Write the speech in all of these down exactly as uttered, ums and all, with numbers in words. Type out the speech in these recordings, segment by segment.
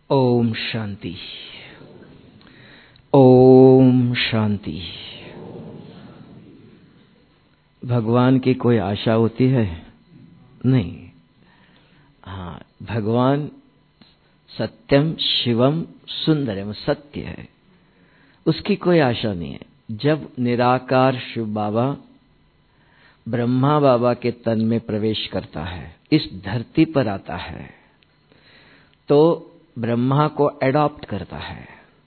ओम शांति। ओम शांति। भगवान की कोई आशा होती है? नहीं। हाँ, भगवान सत्यम शिवम सुंदरम सत्य है, उसकी कोई आशा नहीं है। जब निराकार शिव बाबा ब्रह्मा बाबा के तन में प्रवेश करता है, इस धरती पर आता है, तो ब्रह्मा को एडॉप्ट करता है,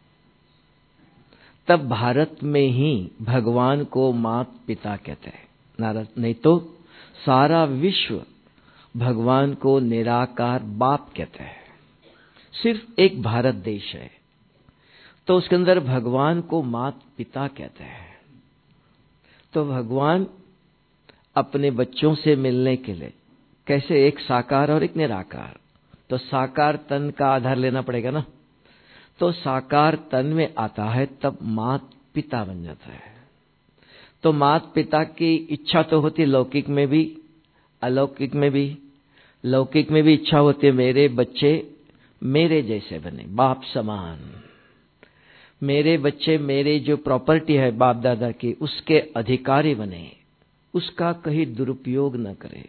तब भारत में ही भगवान को मात पिता कहते हैं। नारद नहीं तो सारा विश्व भगवान को निराकार बाप कहते हैं। सिर्फ एक भारत देश है तो उसके अंदर भगवान को मात पिता कहते हैं। तो भगवान अपने बच्चों से मिलने के लिए कैसे, एक साकार और एक निराकार, तो साकार तन का आधार लेना पड़ेगा ना। तो साकार तन में आता है तब मात पिता बन जाता है। तो मात पिता की इच्छा तो होती लौकिक में भी अलौकिक में भी। लौकिक में भी इच्छा होती है मेरे बच्चे मेरे जैसे बने, बाप समान। मेरे बच्चे मेरे जो प्रॉपर्टी है बाप दादा की उसके अधिकारी बने, उसका कहीं दुरुपयोग न करे।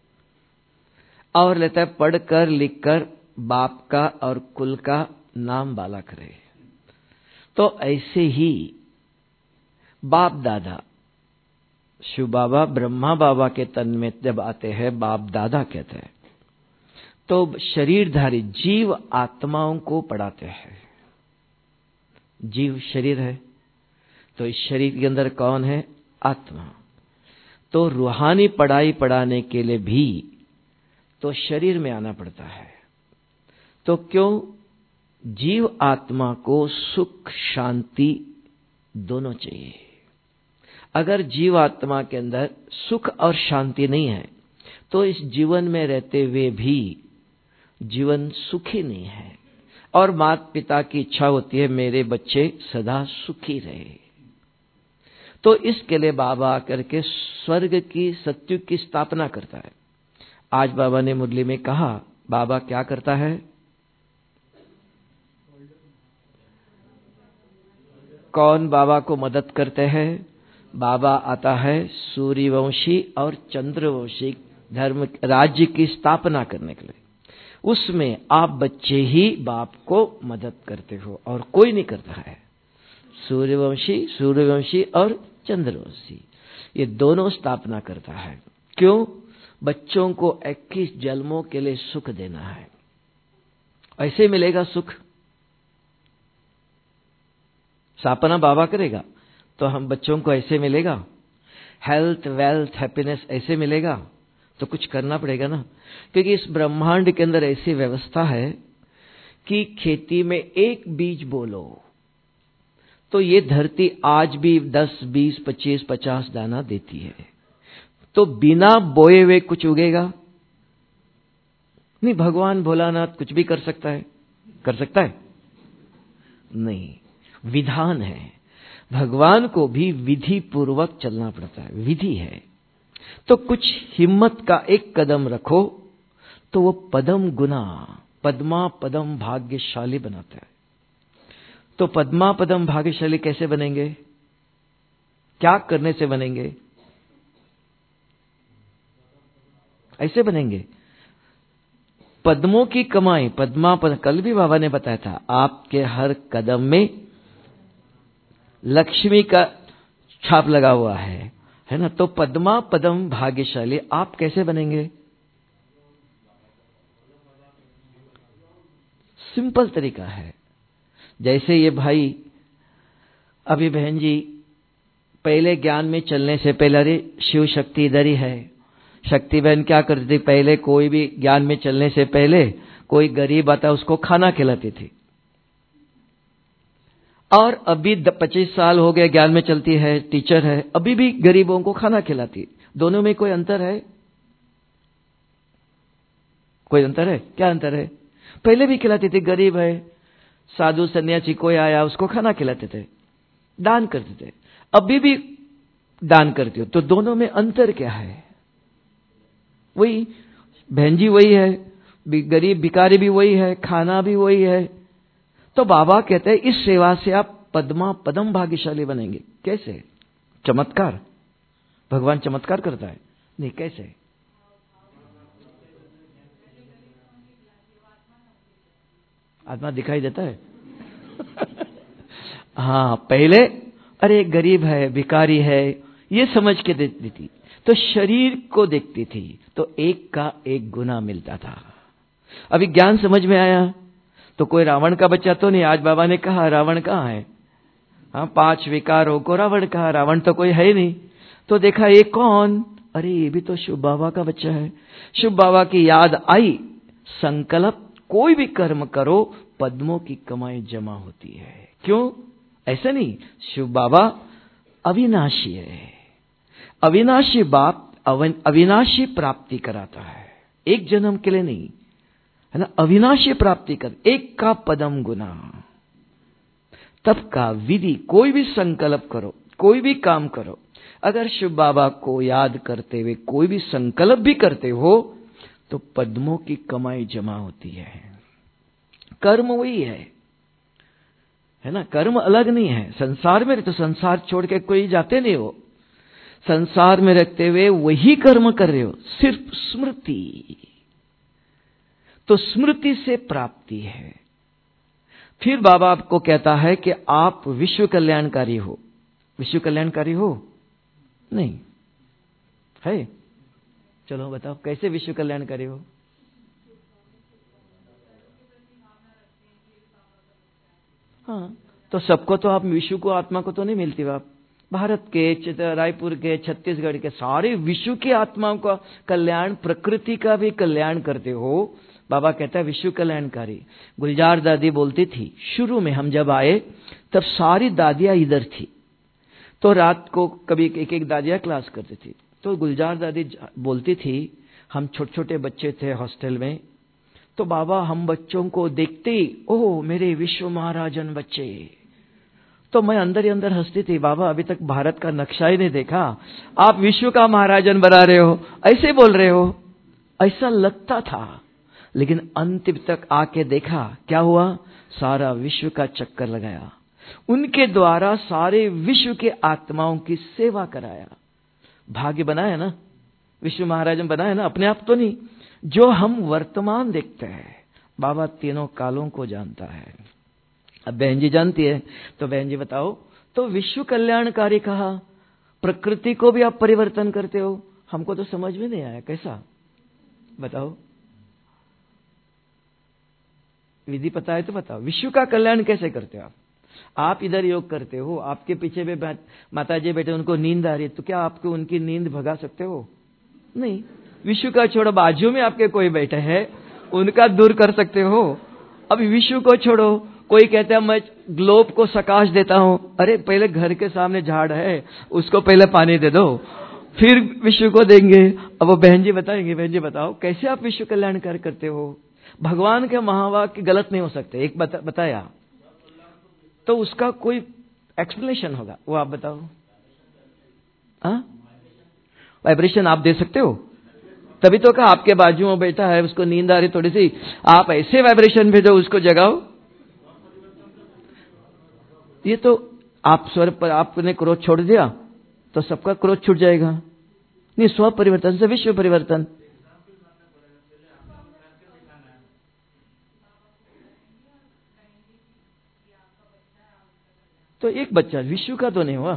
और लेता है पढ़कर लिखकर बाप का और कुल का नाम बाला करे। तो ऐसे ही बाप दादा शिव बाबा ब्रह्मा बाबा के तन में जब आते हैं बाप दादा कहते हैं। तो शरीरधारी जीव आत्माओं को पढ़ाते हैं। जीव शरीर है, तो इस शरीर के अंदर कौन है? आत्मा। तो रूहानी पढ़ाई पढ़ाने के लिए भी तो शरीर में आना पड़ता है। तो क्यों? जीव आत्मा को सुख शांति दोनों चाहिए। अगर जीव आत्मा के अंदर सुख और शांति नहीं है तो इस जीवन में रहते हुए भी जीवन सुखी नहीं है। और माता पिता की इच्छा होती है मेरे बच्चे सदा सुखी रहे। तो इसके लिए बाबा आकर के स्वर्ग की सत्युग की स्थापना करता है। आज बाबा ने मुरली में कहा, बाबा क्या करता है? कौन बाबा को मदद करते हैं? बाबा आता है सूर्यवंशी और चंद्रवंशी धर्म राज्य की स्थापना करने के लिए। उसमें आप बच्चे ही बाप को मदद करते हो और कोई नहीं करता है। सूर्यवंशी सूर्यवंशी और चंद्रवंशी ये दोनों स्थापना करता है। क्यों? बच्चों को इक्कीस जन्मों के लिए सुख देना है। ऐसे मिलेगा सुख? स्थापना बाबा करेगा तो हम बच्चों को ऐसे मिलेगा? हेल्थ वेल्थ हैप्पीनेस ऐसे मिलेगा? तो कुछ करना पड़ेगा ना। क्योंकि इस ब्रह्मांड के अंदर ऐसी व्यवस्था है कि खेती में एक बीज बोलो तो ये धरती आज भी दस बीस पच्चीस पचास दाना देती है। तो बिना बोए हुए कुछ उगेगा नहीं। भगवान भोलानाथ कुछ भी कर सकता है? कर सकता है? नहीं, विधान है। भगवान को भी विधि पूर्वक चलना पड़ता है, विधि है। तो कुछ हिम्मत का एक कदम रखो तो वो पदम गुना पद्मा पदम भाग्यशाली बनाता है। तो पद्मा पदम भाग्यशाली कैसे बनेंगे? क्या करने से बनेंगे? ऐसे बनेंगे पद्मों की कमाई। पद्मा पद कल भी बाबा ने बताया था, आपके हर कदम में लक्ष्मी का छाप लगा हुआ है, है ना। तो पद्मा पदम भाग्यशाली आप कैसे बनेंगे? सिंपल तरीका है। जैसे ये भाई अभी बहन जी पहले ज्ञान में चलने से पहले, अरे शिव शक्ति इधर ही है। शक्ति बहन क्या करती थी? पहले कोई भी ज्ञान में चलने से पहले कोई गरीब आता उसको खाना खिलाती थी। और अभी पच्चीस साल हो गए ज्ञान में चलती है, टीचर है, अभी भी गरीबों को खाना खिलाती। दोनों में कोई अंतर है? कोई अंतर है? क्या अंतर है? पहले भी खिलाती थी, गरीब है, साधु सन्यासी कोई आया उसको खाना खिलाते थे, दान करते थे। अभी भी दान करती हो। तो दोनों में अंतर क्या है? वही बहन जी वही है, गरीब भिखारी भी वही है, खाना भी वही है, तो बाबा कहते हैं इस सेवा से आप पद्मा पदम भाग्यशाली बनेंगे। कैसे? चमत्कार, भगवान चमत्कार करता है? नहीं, कैसे? आत्मा दिखाई देता है? हाँ, पहले अरे गरीब है, भिखारी है, ये समझ के देती थी, तो शरीर को देखती थी, तो एक का एक गुना मिलता था। अभी ज्ञान समझ में आया, तो कोई रावण का बच्चा तो नहीं। आज बाबा ने कहा रावण कहाँ है? हाँ, पांच विकारों को रावण कहा, रावण तो कोई है ही नहीं। तो देखा ये कौन? अरे ये भी तो शिव बाबा का बच्चा है। शिव बाबा की याद आई, संकल्प कोई भी कर्म करो पद्मों की कमाई जमा होती है। क्यों? ऐसा नहीं, शिव बाबा अविनाशी है। अविनाशी बाप अविनाशी प्राप्ति कराता है, एक जन्म के लिए नहीं, है ना। अविनाशी प्राप्ति कर, एक का पदम गुना। तब का विधि, कोई भी संकल्प करो, कोई भी काम करो, अगर शिव बाबा को याद करते हुए कोई भी संकल्प भी करते हो तो पद्मों की कमाई जमा होती है। कर्म वही है, है ना। कर्म अलग नहीं है। संसार में तो संसार छोड़ के कोई जाते नहीं हो, संसार में रखते हुए वही कर्म कर रहे हो, सिर्फ स्मृति। तो स्मृति से प्राप्ति है। फिर बाबा आपको कहता है कि आप विश्व कल्याणकारी हो। विश्व कल्याणकारी हो? नहीं है? चलो बताओ कैसे विश्व कल्याणकारी हो? हाँ, तो सबको तो आप विश्व को, आत्मा को तो नहीं मिलती। आप भारत के, रायपुर के, छत्तीसगढ़ के सारे विश्व की आत्माओं का कल्याण, प्रकृति का भी कल्याण करते हो। बाबा कहता है विश्व कल्याणकारी। गुलजार दादी बोलती थी, शुरू में हम जब आए तब सारी दादियां इधर थी, तो रात को कभी एक एक दादियां क्लास करती थी। तो गुलजार दादी बोलती थी, हम छोटे छोटे बच्चे थे हॉस्टल में, तो बाबा हम बच्चों को देखते, ओह मेरे विश्व महाराजन बच्चे। तो मैं अंदर ही अंदर हंसती थी, बाबा अभी तक भारत का नक्शा ही नहीं देखा, आप विश्व का महाराजन बना रहे हो, ऐसे बोल रहे हो। ऐसा लगता था, लेकिन अंतिम तक आके देखा क्या हुआ, सारा विश्व का चक्कर लगाया, उनके द्वारा सारे विश्व के आत्माओं की सेवा कराया। भाग्य बनाया ना, विश्व महाराजन बनाया ना, अपने आप तो नहीं। जो हम वर्तमान देखते हैं, बाबा तीनों कालों को जानता है। अब बहन जी जानती है, तो बहन जी बताओ, तो विश्व कल्याणकारी कहा, प्रकृति को भी आप परिवर्तन करते हो। हमको तो समझ में नहीं आया, कैसा बताओ? विधि पता है तो बताओ, विश्व का कल्याण कैसे करते हो आप? आप इधर योग करते हो, आपके पीछे भी माता जी बैठे, उनको नींद आ रही है, तो क्या आपको उनकी नींद भगा सकते हो? नहीं। विश्व का छोड़ो, बाजू में आपके कोई बैठे हैं, उनका दूर कर सकते हो? अभी विश्व को छोड़ो, कोई कहता है मैं ग्लोब को सकाश देता हूं, अरे पहले घर के सामने झाड़ है, उसको पहले पानी दे दो, फिर विश्व को देंगे। अब वो बहन जी बताएंगे, बहन जी बताओ कैसे आप विश्व कल्याण कार्य करते हो? भगवान के महावाक्य गलत नहीं हो सकते, एक बता, बताया तो उसका कोई एक्सप्लेनेशन होगा, वो आप बताओ। हाँ, वाइब्रेशन आप दे सकते हो, तभी तो कहा आपके बाजू में बैठा है, उसको नींद आ रही थोड़ी सी, आप ऐसे वाइब्रेशन भेजो, उसको जगाओ। ये तो आप स्वर पर आपने क्रोध छोड़ दिया तो सबका क्रोध छूट जाएगा। नहीं, स्व परिवर्तन से विश्व परिवर्तन। तो एक बच्चा विश्व का तो नहीं हुआ,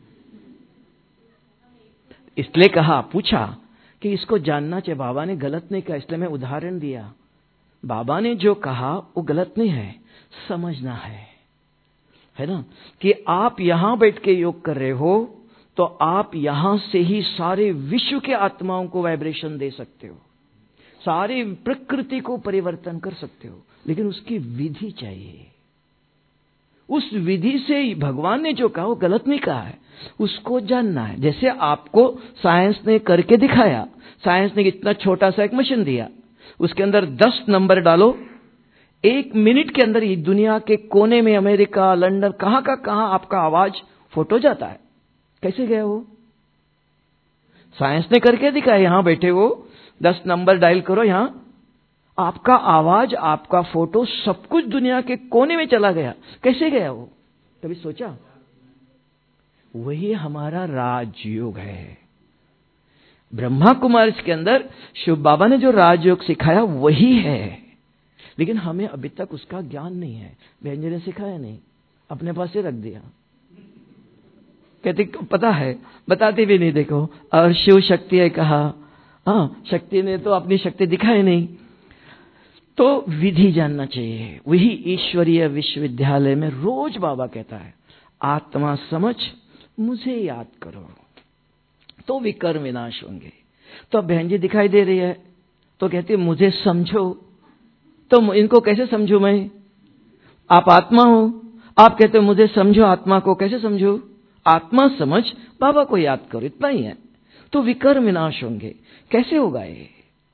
इसलिए कहा, पूछा कि इसको जानना चाहिए। बाबा ने गलत नहीं कहा, इसलिए मैं उदाहरण दिया। बाबा ने जो कहा वो गलत नहीं है, समझना है, है ना। कि आप यहां बैठ के योग कर रहे हो तो आप यहां से ही सारे विश्व के आत्माओं को वाइब्रेशन दे सकते हो, सारी प्रकृति को परिवर्तन कर सकते हो, लेकिन उसकी विधि चाहिए। उस विधि से भगवान ने जो कहा वो गलत नहीं कहा है, उसको जानना है। जैसे आपको साइंस ने करके दिखाया, साइंस ने इतना छोटा सा एक मशीन दिया, उसके अंदर दस नंबर डालो, एक मिनट के अंदर ही दुनिया के कोने में, अमेरिका, लंदन, कहां का कहां आपका आवाज फोटो जाता है। कैसे गया वो? साइंस ने करके दिखाया। यहां बैठे हो, दस नंबर डायल करो, यहां आपका आवाज, आपका फोटो, सब कुछ दुनिया के कोने में चला गया। कैसे गया वो? कभी सोचा? वही हमारा राजयोग है। ब्रह्मा कुमारी के अंदर शिव बाबा ने जो राजयोग सिखाया वही है, लेकिन हमें अभी तक उसका ज्ञान नहीं है। बहन जी ने सिखाया नहीं, अपने पास से रख दिया। कहते पता है, बताते भी नहीं। देखो, और शिव शक्ति है कहा, हाँ, शक्ति ने तो अपनी शक्ति दिखाई नहीं। तो विधि जानना चाहिए। वही ईश्वरीय विश्वविद्यालय में रोज बाबा कहता है, आत्मा समझ मुझे याद करो तो विकर्म विनाश होंगे। तो अब बहन जी दिखाई दे रही है तो कहती है मुझे समझो। तो इनको कैसे समझू मैं? आप आत्मा हो, आप कहते हो मुझे समझो, आत्मा को कैसे समझो? आत्मा समझ बाबा को याद करो, इतना ही है। तो विकर्म विनाश होंगे। कैसे होगा ये?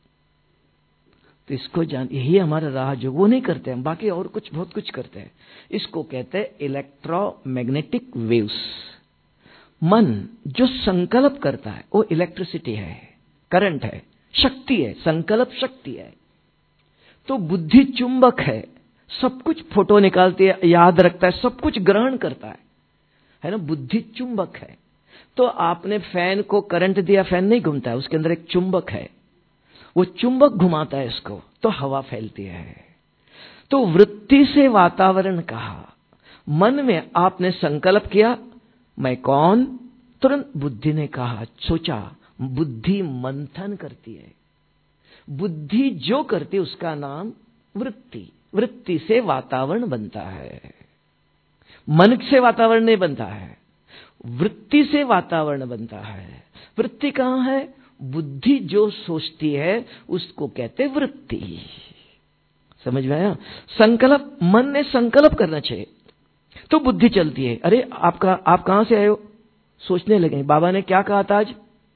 तो इसको जान, यही हमारा राह जो वो नहीं करते हम, बाकी और कुछ बहुत कुछ करते हैं। इसको कहते हैं इलेक्ट्रोमैग्नेटिक वेव्स। मन जो संकल्प करता है वो इलेक्ट्रिसिटी है, करंट है, शक्ति है, संकल्प शक्ति है। तो बुद्धि चुंबक है, सब कुछ फोटो निकालती है, याद रखता है, सब कुछ ग्रहण करता है, है ना? बुद्धि चुंबक है। तो आपने फैन को करंट दिया, फैन नहीं घूमता है, उसके अंदर एक चुंबक है, वो चुंबक घुमाता है इसको, तो हवा फैलती है। तो वृत्ति से वातावरण कहा। मन में आपने संकल्प किया, मैं कौन? तुरंत बुद्धि ने कहा, सोचा। बुद्धि मंथन करती है। बुद्धि जो करती है उसका नाम वृत्ति। वृत्ति से वातावरण बनता है। मन से वातावरण नहीं बनता है, वृत्ति से वातावरण बनता है। वृत्ति कहां है? बुद्धि जो सोचती है उसको कहते वृत्ति। समझ में आया? संकल्प, मन ने संकल्प करना चाहिए तो बुद्धि चलती है। अरे आपका आप कहां से आए हो? सोचने लगे, बाबा ने क्या कहा था आज?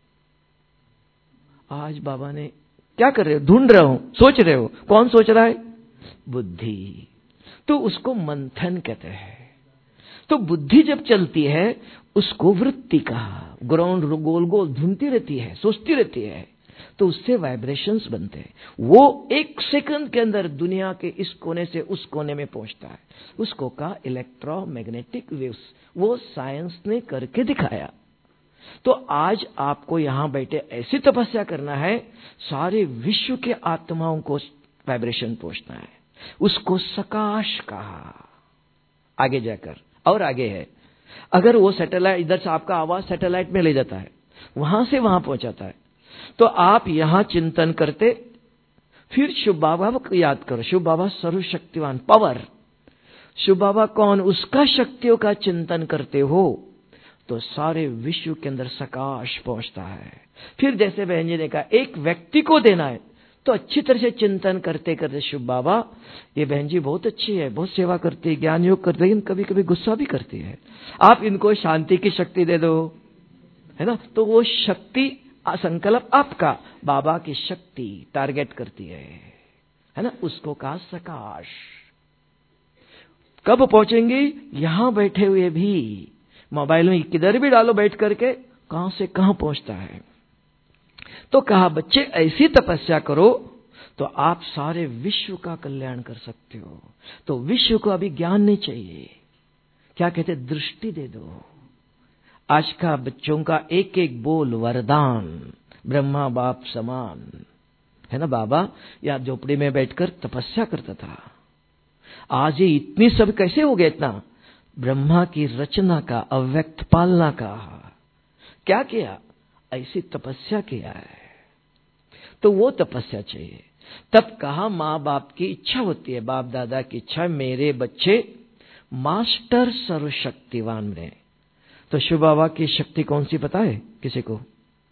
आज बाबा ने क्या कर रहे हो? ढूंढ रहे हो, सोच रहे हो। कौन सोच रहा है? बुद्धि। तो उसको मंथन कहते हैं। तो बुद्धि जब चलती है उसको वृत्ति कहा। ग्राउंड गोल गोल घूमती रहती है, सोचती रहती है, तो उससे वाइब्रेशंस बनते हैं। वो एक सेकंड के अंदर दुनिया के इस कोने से उस कोने में पहुंचता है। उसको कहा इलेक्ट्रोमैग्नेटिक वेव्स। वो साइंस ने करके दिखाया। तो आज आपको यहां बैठे ऐसी तपस्या करना है, सारे विश्व के आत्माओं को वाइब्रेशन पहुंचना है। उसको सकाश कहा। आगे जाकर और आगे है। अगर वो सैटेलाइट इधर से आपका आवाज सैटेलाइट में ले जाता है, वहां से वहां पहुंचाता है, तो आप यहां चिंतन करते, फिर शिव बाबा को याद करो। शिव बाबा सर्वशक्तिवान, पावर। शिव बाबा कौन? उसका शक्तियों का चिंतन करते हो तो सारे विश्व के अंदर सकाश पहुंचता है। फिर जैसे बहन जी ने कहा, एक व्यक्ति को देना है तो अच्छी तरह से चिंतन करते करते शिव बाबा, ये बहन जी बहुत अच्छी है, बहुत सेवा करती है, ज्ञान योग करती है, लेकिन कभी कभी गुस्सा भी करती है, आप इनको शांति की शक्ति दे दो, है ना? तो वो शक्ति, संकल्प आपका, बाबा की शक्ति टारगेट करती है, है ना? उसको कहा सकाश। कब पहुंचेंगे? यहां बैठे हुए भी। मोबाइल में किधर भी डालो बैठ करके, कहां से कहां पहुंचता है। तो कहा बच्चे ऐसी तपस्या करो तो आप सारे विश्व का कल्याण कर सकते हो। तो विश्व को अभी ज्ञान नहीं चाहिए, क्या कहते? दृष्टि दे दो। आज का बच्चों का एक एक बोल वरदान, ब्रह्मा बाप समान, है ना? बाबा या झोपड़ी में बैठकर तपस्या करता था। आज ये इतनी सब कैसे हो गया? इतना ब्रह्मा की रचना का, अव्यक्त पालना का क्या किया? ऐसी तपस्या किया है। तो वो तपस्या चाहिए। तब कहा माँ बाप की इच्छा होती है, बाप दादा की इच्छा, मेरे बच्चे मास्टर सर्वशक्तिवान बने। तो शिव बाबा की शक्ति कौन सी पता है किसी को?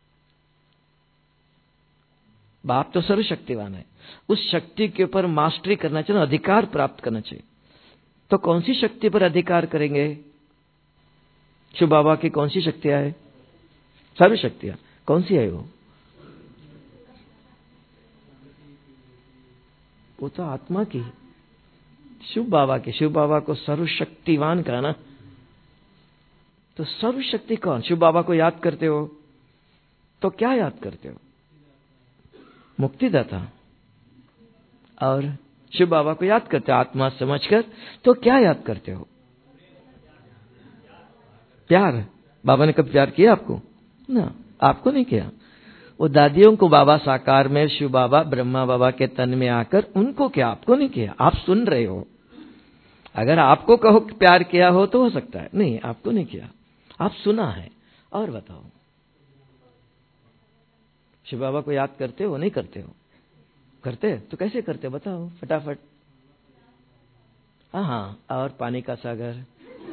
बाप तो सर्वशक्तिवान है, उस शक्ति के ऊपर मास्टरी करना चाहिए, अधिकार प्राप्त करना चाहिए। तो कौन सी शक्ति पर अधिकार करेंगे? शिव बाबा की कौन सी शक्तियां है? सर्वशक्तियां। कौन सी है वो? वो तो आत्मा की, शिव बाबा की। शिव बाबा को सर्वशक्तिवान कहा ना। तो सर्वशक्ति कौन? शिव बाबा को याद करते हो तो क्या याद करते हो? मुक्तिदाता, और शिव बाबा को याद करते हो आत्मा समझकर। तो क्या याद करते हो? प्यार। बाबा ने कब प्यार किया आपको? ना, आपको नहीं किया। वो दादियों को बाबा साकार में, शिव बाबा ब्रह्मा बाबा के तन में आकर उनको क्या, आपको नहीं किया। आप सुन रहे हो। अगर आपको कहो कि प्यार किया हो तो हो सकता है, नहीं आपको नहीं किया, आप सुना है। और बताओ, शिव बाबा को याद करते हो नहीं करते हो? करते तो कैसे करते बताओ फटाफट। हाँ हाँ, और पानी का सागर,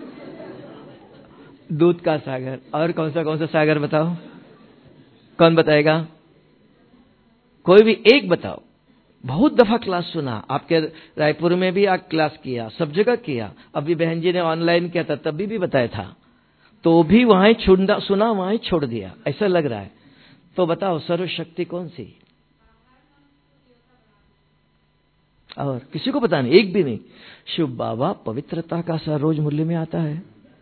दूध का सागर, और कौन सा कौन सा सागर बताओ? कौन बताएगा? कोई भी एक बताओ। बहुत दफा क्लास सुना, आपके रायपुर में भी आप क्लास किया, सब जगह किया। अभी बहन जी ने ऑनलाइन किया था, तभी भी बताया था, तो भी वहां छुड़ा सुना, वहां छोड़ दिया, ऐसा लग रहा है। तो बताओ सर्वशक्ति कौन सी? और किसी को पता नहीं, एक भी नहीं। शिव बाबा पवित्रता का सा रोज मुरली में आता है,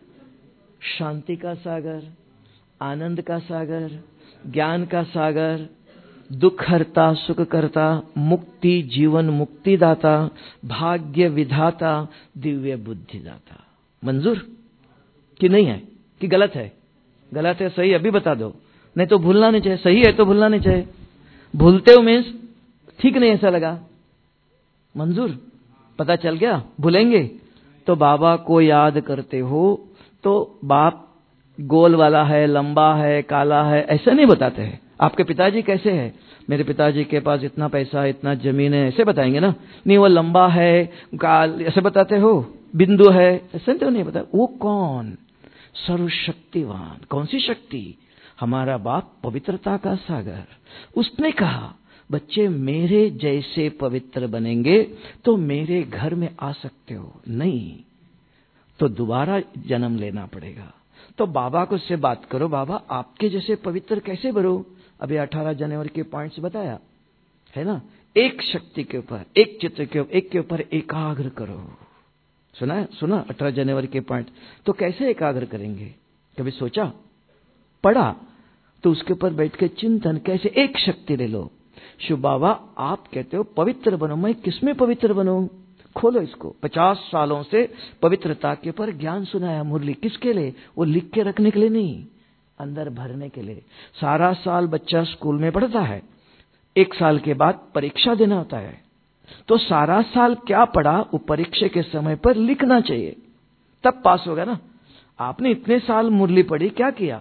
शांति का सागर, आनंद का सागर, ज्ञान का सागर, दुख हरता सुख करता, मुक्ति जीवन मुक्ति दाता, भाग्य विधाता, दिव्य बुद्धि दाता। मंजूर कि नहीं है? कि गलत है? गलत है सही अभी बता दो, नहीं तो भूलना नहीं चाहिए। सही है तो भूलना नहीं चाहिए। भूलते हो मीन्स ठीक नहीं ऐसा लगा। मंजूर? पता चल गया? भूलेंगे तो बाबा को याद करते हो तो बाप गोल वाला है, लंबा है, काला है, ऐसा नहीं बताते हैं। आपके पिताजी कैसे हैं? मेरे पिताजी के पास इतना पैसा है, इतना जमीन है, ऐसे बताएंगे ना। नहीं वो लंबा है, काल, ऐसे बताते हो? बिंदु है, ऐसे तो नहीं बता। वो कौन? सर्वशक्तिवान। कौन सी शक्ति? हमारा बाप पवित्रता का सागर। उसने कहा बच्चे मेरे जैसे पवित्र बनेंगे तो मेरे घर में आ सकते हो, नहीं तो दोबारा जन्म लेना पड़ेगा। तो बाबा को से बात करो, बाबा आपके जैसे पवित्र कैसे बनो? अभी अठारह जनवरी के पॉइंट्स बताया है ना। एक शक्ति के ऊपर, एक चित्र के ऊपर, एक के ऊपर एकाग्र करो। सुना है? सुना अठारह जनवरी के पॉइंट? तो कैसे एकाग्र करेंगे? कभी सोचा? पढ़ा? तो उसके ऊपर बैठ के चिंतन, कैसे एक शक्ति ले लो। शिव बाबा आप कहते हो पवित्र बनो, मैं किसमें पवित्र बनूं? खोलो इसको। पचास सालों से पवित्रता के ऊपर ज्ञान सुनाया, मुरली किसके लिए? वो लिख के रखने के लिए नहीं, अंदर भरने के लिए। सारा साल बच्चा स्कूल में पढ़ता है, एक साल के बाद परीक्षा देना होता है, तो सारा साल क्या पढ़ा वो परीक्षा के समय पर लिखना चाहिए, तब पास होगा ना। आपने इतने साल मुरली पढ़ी, क्या किया?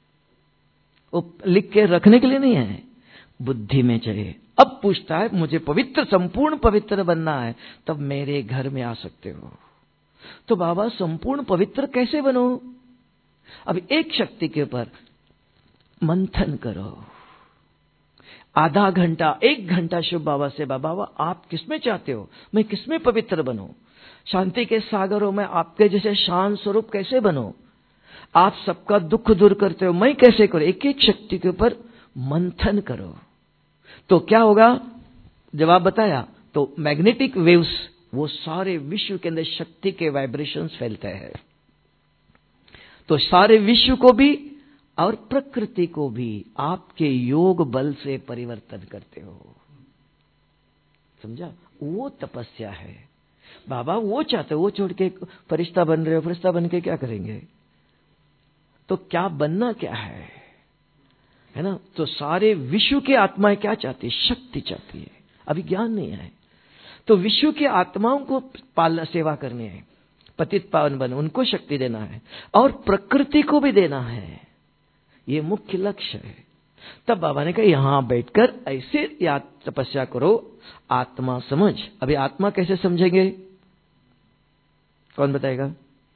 वो लिख के रखने के लिए नहीं है, बुद्धि में चाहिए। अब पूछता है मुझे पवित्र, संपूर्ण पवित्र बनना है, तब मेरे घर में आ सकते हो। तो बाबा संपूर्ण पवित्र कैसे बनो? अब एक शक्ति के ऊपर मंथन करो। आधा घंटा, एक घंटा शिव बाबा से, बाबा आप किसमें चाहते हो? मैं किसमें पवित्र बनूं? शांति के सागरों में आपके जैसे शांत स्वरूप कैसे बनूं? आप सबका दुख दूर करते हो, मैं कैसे करूं? एक एक शक्ति के ऊपर मंथन करो। तो क्या होगा? जवाब बताया। तो मैग्नेटिक वेव्स, वो सारे विश्व के अंदर शक्ति के वाइब्रेशंस फैलते हैं। तो सारे विश्व को भी और प्रकृति को भी आपके योग बल से परिवर्तन करते हो। समझा? वो तपस्या है। बाबा वो चाहते हो, वो छोड़ के फरिश्ता बन रहे हो, फरिश्ता बन के क्या करेंगे? तो क्या बनना क्या है, है ना? तो सारे विश्व की आत्माएं क्या चाहती है? शक्ति चाहती है। अभी ज्ञान नहीं है, तो विश्व की आत्माओं को पालना, सेवा करनी है, पतित पावन बन, उनको शक्ति देना है और प्रकृति को भी देना है। ये मुख्य लक्ष्य है। तब बाबा ने कहा यहां बैठकर ऐसे याद तपस्या करो, आत्मा समझ। अभी आत्मा कैसे समझेंगे? कौन बताएगा?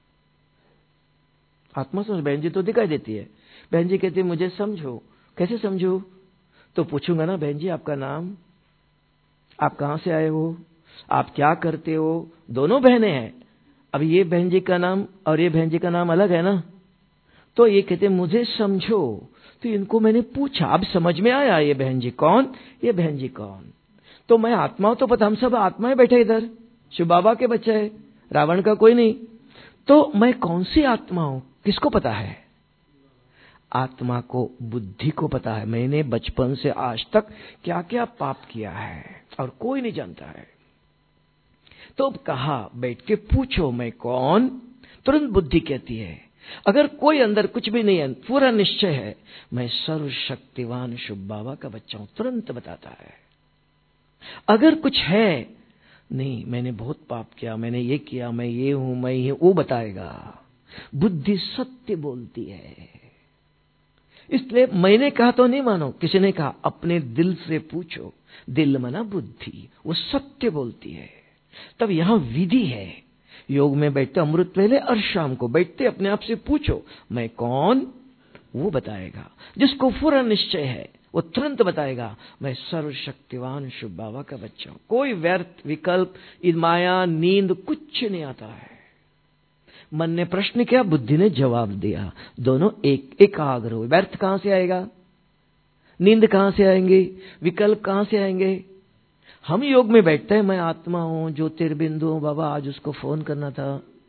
आत्मा समझ बहन जी तो दिखाई देती है। बहन जी कहती है मुझे समझो। कैसे समझो? तो पूछूंगा ना, बहन जी आपका नाम, आप कहां से आए हो, आप क्या करते हो? दोनों बहनें हैं। अब ये बहन जी का नाम और ये बहन जी का नाम अलग है ना। तो ये कहते मुझे समझो। तो इनको मैंने पूछा, अब समझ में आया ये बहन जी कौन, ये बहन जी कौन। तो मैं आत्मा तो पता, हम सब आत्माएं बैठे इधर, शिव बाबा के बच्चे हैं, रावण का कोई नहीं। तो मैं कौन सी आत्मा हूं, किसको पता है? आत्मा को, बुद्धि को पता है मैंने बचपन से आज तक क्या क्या पाप किया है, और कोई नहीं जानता है। तो अब कहा बैठ के पूछो मैं कौन, तुरंत बुद्धि कहती है। अगर कोई अंदर कुछ भी नहीं है, पूरा निश्चय है, मैं सर्वशक्तिवान शुभ बाबा का बच्चा हूं, तुरंत बताता है। अगर कुछ है नहीं, मैंने बहुत पाप किया, मैंने ये किया, मैं ये हूं, मैं ये, वो बताएगा। बुद्धि सत्य बोलती है। इसलिए मैंने कहा तो नहीं मानो, किसी ने कहा अपने दिल से पूछो, दिल मना बुद्धि, वो सत्य बोलती है। तब यहां विधि है। योग में बैठते अमृत वेले और शाम को बैठते अपने आप से पूछो मैं कौन, वो बताएगा। जिसको पूरा निश्चय है वो तुरंत बताएगा मैं सर्वशक्तिवान शुभ बाबा का बच्चा हूं। कोई व्यर्थ विकल्प, माया, नींद कुछ नहीं आता है। मन ने प्रश्न किया, बुद्धि ने जवाब दिया, दोनों एक एकाग्र हो। व्यर्थ कहां से आएगा, नींद कहां से आएंगे, विकल्प कहां से आएंगे। हम योग में बैठते हैं, मैं आत्मा हूं, ज्योतिर्बिंदु हूं, बाबा आज उसको फोन करना था।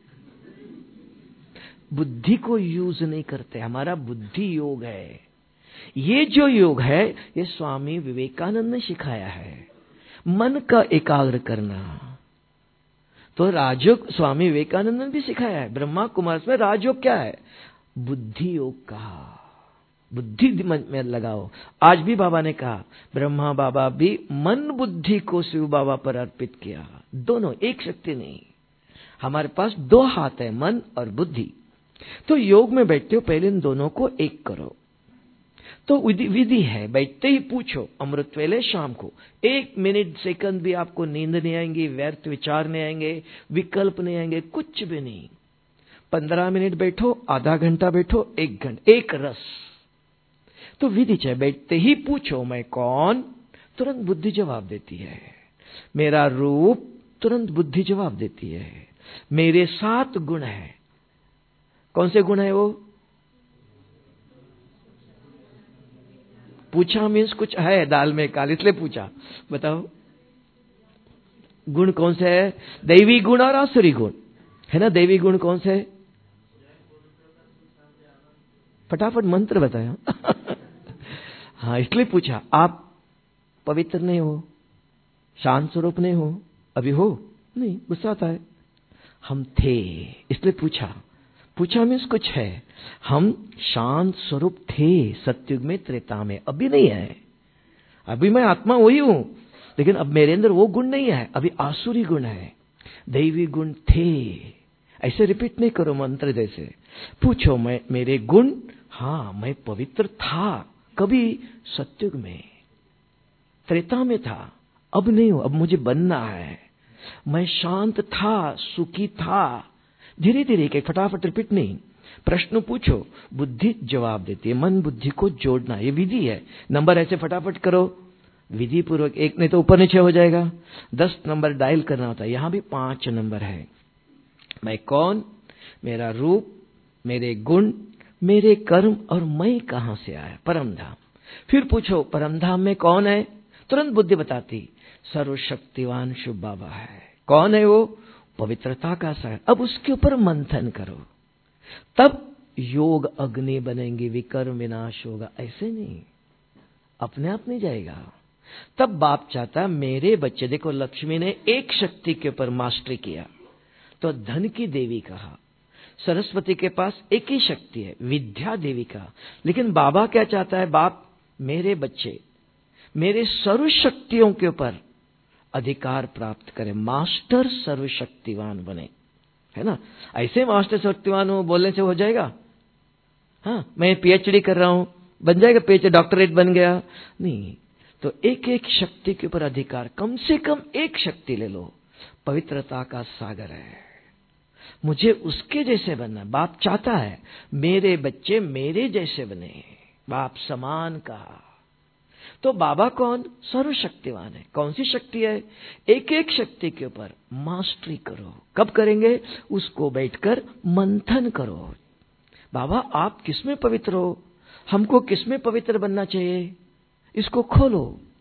बुद्धि को यूज नहीं करते। हमारा बुद्धि योग है। ये जो योग है ये स्वामी विवेकानंद ने सिखाया है, मन का एकाग्र करना। तो राजयोग स्वामी विवेकानंद ने भी सिखाया है। ब्रह्मा कुमार में राजयोग क्या है, बुद्धि योग कहा। बुद्धि मन में लगाओ। आज भी बाबा ने कहा, ब्रह्मा बाबा भी मन बुद्धि को शिव बाबा पर अर्पित किया। दोनों, एक शक्ति नहीं। हमारे पास दो हाथ है, मन और बुद्धि। तो योग में बैठते हो पहले इन दोनों को एक करो। तो विधि है, बैठते ही पूछो अमृत वेले शाम को। एक मिनट सेकंड भी आपको नींद नहीं आएंगी, व्यर्थ विचार नहीं आएंगे, विकल्प नहीं आएंगे, कुछ भी नहीं। पंद्रह मिनट बैठो, आधा घंटा बैठो, एक घंटा, एक रस। तो विधि चाहे बैठते ही पूछो मैं कौन, तुरंत बुद्धि जवाब देती है। मेरा रूप, तुरंत बुद्धि जवाब देती है। मेरे सात गुण है। कौन से गुण है वो, पूछा मीन्स कुछ है दाल में काल, इसलिए पूछा। बताओ गुण कौन से है, दैवी गुण और आसुरी गुण है ना। दैवी गुण कौन से है, फटाफट मंत्र बताया। हाँ इसलिए पूछा, आप पवित्र नहीं हो, शांत स्वरूप नहीं हो, अभी हो नहीं, गुस्सा आता है। हम थे इसलिए पूछा। पूछा मीन्स कुछ है। हम शांत स्वरूप थे सतयुग में, त्रेता में, अभी नहीं है। अभी मैं आत्मा वही हूं, लेकिन अब मेरे अंदर वो गुण नहीं है, अभी आसुरी गुण है। दैवी गुण थे। ऐसे रिपीट नहीं करो मंत्र जैसे। पूछो मैं मेरे गुण, हाँ मैं पवित्र था कभी सतयुग में, त्रेता में था, अब नहीं हूं, अब मुझे बनना है। मैं शांत था, सुखी था। धीरे धीरे एक फटाफट रिपीट नहीं, प्रश्न पूछो, बुद्धि जवाब देती है। मन बुद्धि को जोड़ना ये विधि है। नंबर ऐसे फटाफट करो विधि पूर्वक, एक नहीं तो ऊपर नीचे हो जाएगा। दस नंबर डायल करना होता है, यहां भी पांच नंबर है। मैं कौन, मेरा रूप, मेरे गुण, मेरे कर्म और मैं कहां से आया, परमधाम। फिर पूछो परमधाम में कौन है, तुरंत बुद्धि बताती सर्वशक्तिवान शुभ बाबा है। कौन है वो, पवित्रता का सागर। अब उसके ऊपर मंथन करो, तब योग अग्नि बनेंगे, विकर्म विनाश होगा। ऐसे नहीं, अपने आप नहीं जाएगा। तब बाप चाहता है मेरे बच्चे, देखो लक्ष्मी ने एक शक्ति के ऊपर मास्टरी किया तो धन की देवी कहा। सरस्वती के पास एक ही शक्ति है, विद्या देवी का। लेकिन बाबा क्या चाहता है, बाप मेरे बच्चे मेरे सर्व शक्तियों के ऊपर अधिकार प्राप्त करें, मास्टर सर्वशक्तिवान बने, है ना। ऐसे मास्टर शक्तिवान हो बोलने से हो जाएगा। हाँ मैं पीएचडी कर रहा हूं, बन जाएगा पीएचडी, डॉक्टरेट बन गया नहीं। तो एक एक शक्ति के ऊपर अधिकार, कम से कम एक शक्ति ले लो। पवित्रता का सागर है, मुझे उसके जैसे बनना। बाप चाहता है मेरे बच्चे मेरे जैसे बने, बाप समान कहा। तो बाबा कौन, सर्वशक्तिवान है। कौन सी शक्ति है, एक एक शक्ति के ऊपर मास्टरी करो। कब करेंगे, उसको बैठकर मंथन करो। बाबा आप किसमें पवित्र हो, हमको किसमें पवित्र बनना चाहिए, इसको खोलो।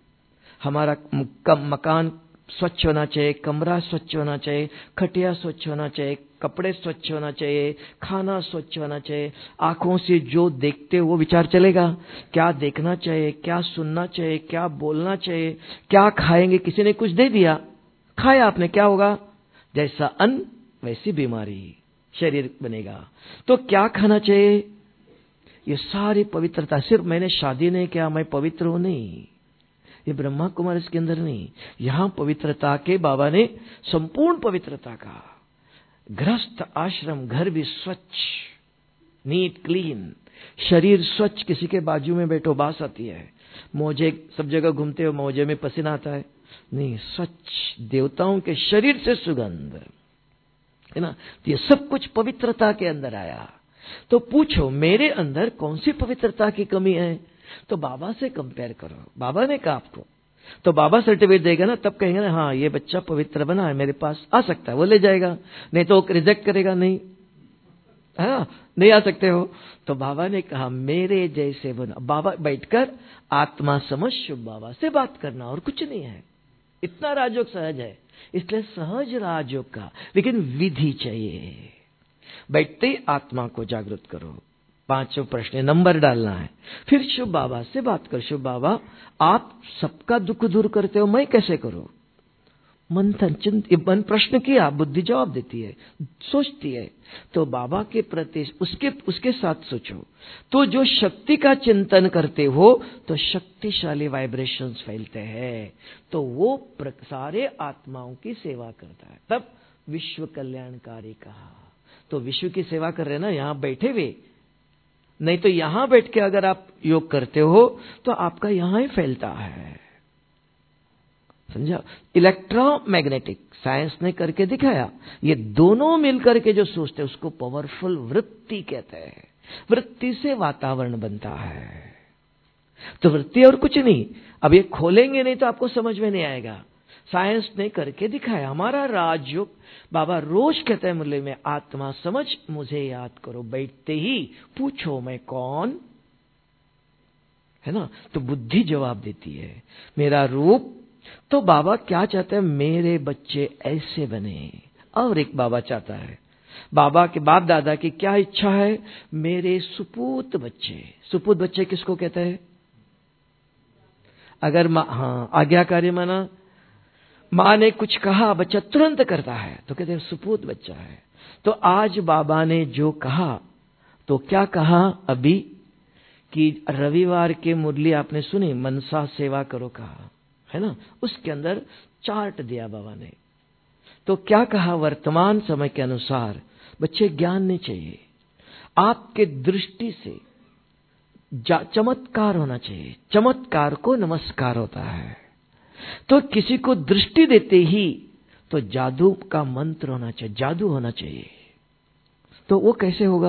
हमारा मकान स्वच्छ होना चाहिए, कमरा स्वच्छ होना चाहिए, खटिया स्वच्छ होना चाहिए, कपड़े स्वच्छ होना चाहिए, खाना स्वच्छ होना चाहिए। आंखों से जो देखते हो वो विचार चलेगा, क्या देखना चाहिए, क्या सुनना चाहिए, क्या बोलना चाहिए, क्या खाएंगे। किसी ने कुछ दे दिया, खाया आपने, क्या होगा? जैसा अन्न वैसी बीमारी, शरीर बनेगा। तो क्या खाना चाहिए? ये सारी पवित्रता, सिर्फ मैंने शादी नहीं किया मैं पवित्र हूं, नहीं, ये ब्रह्मा कुमारी इसके अंदर नहीं। यहां पवित्रता के बाबा ने संपूर्ण पवित्रता का, गृहस्थ आश्रम, घर भी स्वच्छ, नीट क्लीन, शरीर स्वच्छ। किसी के बाजू में बैठो बास आती है, मोजे सब जगह घूमते हो, मोजे में पसीना आता है, नहीं, स्वच्छ, देवताओं के शरीर से सुगंध, है ना। तो ये सब कुछ पवित्रता के अंदर आया। तो पूछो मेरे अंदर कौन सी पवित्रता की कमी है? तो बाबा से कंपेयर करो। बाबा ने कहा आपको, तो बाबा सर्टिफिकेट देगा ना, तब कहेंगे ना हाँ ये बच्चा पवित्र बना है, मेरे पास आ सकता है, वो ले जाएगा। नहीं तो रिजेक्ट करेगा, नहीं, हाँ नहीं आ सकते हो। तो बाबा ने कहा मेरे जैसे बना। बाबा बैठकर आत्मा समझ शुभ बाबा से बात करना, और कुछ नहीं है। इतना राजयोग सहज है, इसलिए सहज राजयोग का, लेकिन विधि चाहिए। बैठते ही आत्मा को जागृत करो, पांचों प्रश्न नंबर डालना है, फिर शुभ बाबा से बात कर। शुभ बाबा आप सबका दुख दूर करते हो, मैं कैसे करूं? मंथन चिंतन, मन प्रश्न किया, बुद्धि जवाब देती है, सोचती है। तो बाबा के प्रति उसके उसके साथ सोचो। तो जो शक्ति का चिंतन करते हो तो शक्तिशाली वाइब्रेशंस फैलते हैं, तो वो सारे आत्माओं की सेवा करता है। तब विश्व कल्याणकारी कहा। तो विश्व की सेवा कर रहे ना यहां बैठे हुए, नहीं तो यहां बैठ के अगर आप योग करते हो तो आपका यहां ही फैलता है, समझा। इलेक्ट्रोमैग्नेटिक साइंस ने करके दिखाया, ये दोनों मिलकर के जो सोचते हैं उसको पावरफुल वृत्ति कहते हैं। वृत्ति से वातावरण बनता है। तो वृत्ति और कुछ नहीं। अब ये खोलेंगे नहीं तो आपको समझ में नहीं आएगा। साइंस ने करके दिखाया। हमारा राजयोग, बाबा रोज कहते हैं मुरली में, आत्मा समझ मुझे याद करो। बैठते ही पूछो मैं कौन, है ना। तो बुद्धि जवाब देती है मेरा रूप। तो बाबा क्या चाहते हैं? मेरे बच्चे ऐसे बने। और एक बाबा चाहता है, बाबा के बाप दादा की क्या इच्छा है? मेरे सुपूत बच्चे। सुपूत बच्चे किसको कहते हैं? अगर मां, हाँ आज्ञाकारी माना, मां ने कुछ कहा बच्चा तुरंत करता है तो कहते हैं सुपूत बच्चा है। तो आज बाबा ने जो कहा, तो क्या कहा अभी कि रविवार के मुरली आपने सुनी, मनसा सेवा करो कहा, है ना। उसके अंदर चार्ट दिया बाबा ने। तो क्या कहा? वर्तमान समय के अनुसार बच्चे ज्ञान नहीं चाहिए, आपके दृष्टि से चमत्कार होना चाहिए। चमत्कार को नमस्कार होता है। तो किसी को दृष्टि देते ही तो जादू का मंत्र होना चाहिए, जादू होना चाहिए। तो वो कैसे होगा?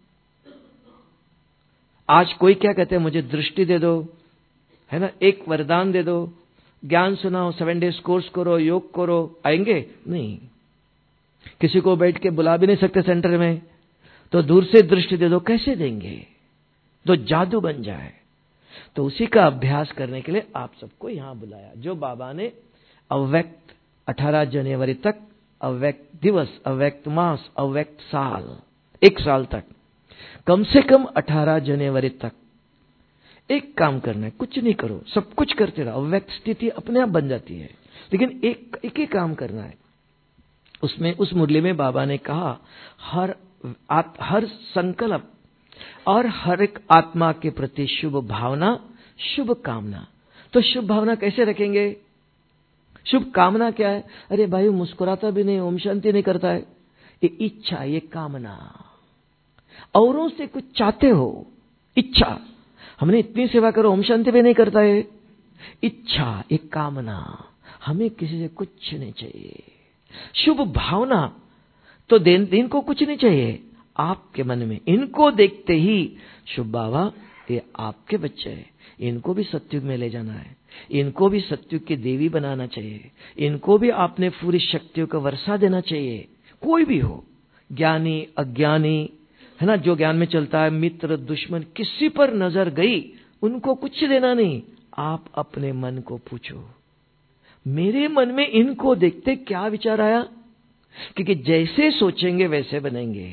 आज कोई क्या कहते हैं, मुझे दृष्टि दे दो, है ना, एक वरदान दे दो, ज्ञान सुनाओ, सेवन डेज कोर्स करो, योग करो, आएंगे नहीं। किसी को बैठ के बुला भी नहीं सकते सेंटर में, तो दूर से दृष्टि दे दो, कैसे देंगे? तो जादू बन जाए। तो उसी का अभ्यास करने के लिए आप सबको यहां बुलाया। जो बाबा ने अव्यक्त अठारह जनवरी तक, अव्यक्त दिवस, अव्यक्त मास, अव्यक्त साल, एक साल तक, कम से कम अठारह जनवरी तक एक काम करना है, कुछ नहीं करो, सब कुछ करते रहो। अव्यक्त स्थिति अपने आप बन जाती है, लेकिन एक एक ही काम करना है। उसमें उस मुरली में बाबा ने कहा हर आप, हर संकल्प और हर एक आत्मा के प्रति शुभ भावना, शुभ कामना। तो शुभ भावना कैसे रखेंगे? शुभ कामना क्या है? अरे भाई मुस्कुराता भी नहीं, ओम शांति नहीं करता है, ये इच्छा, ये कामना, औरों से कुछ चाहते हो, इच्छा। हमने इतनी सेवा करो, ओम शांति भी नहीं करता है, इच्छा, एक कामना, हमें किसी से कुछ नहीं चाहिए। शुभ भावना, तो दिन दिन को कुछ नहीं चाहिए आपके मन में। इनको देखते ही शुभ बाबा ये आपके बच्चे हैं, इनको भी सत्युग में ले जाना है, इनको भी सत्युग की देवी बनाना चाहिए, इनको भी आपने पूरी शक्तियों का वर्षा देना चाहिए। कोई भी हो, ज्ञानी अज्ञानी, है ना, जो ज्ञान में चलता है, मित्र दुश्मन, किसी पर नजर गई उनको कुछ देना नहीं। आप अपने मन को पूछो, मेरे मन में इनको देखते क्या विचार आया? क्योंकि जैसे सोचेंगे वैसे बनेंगे।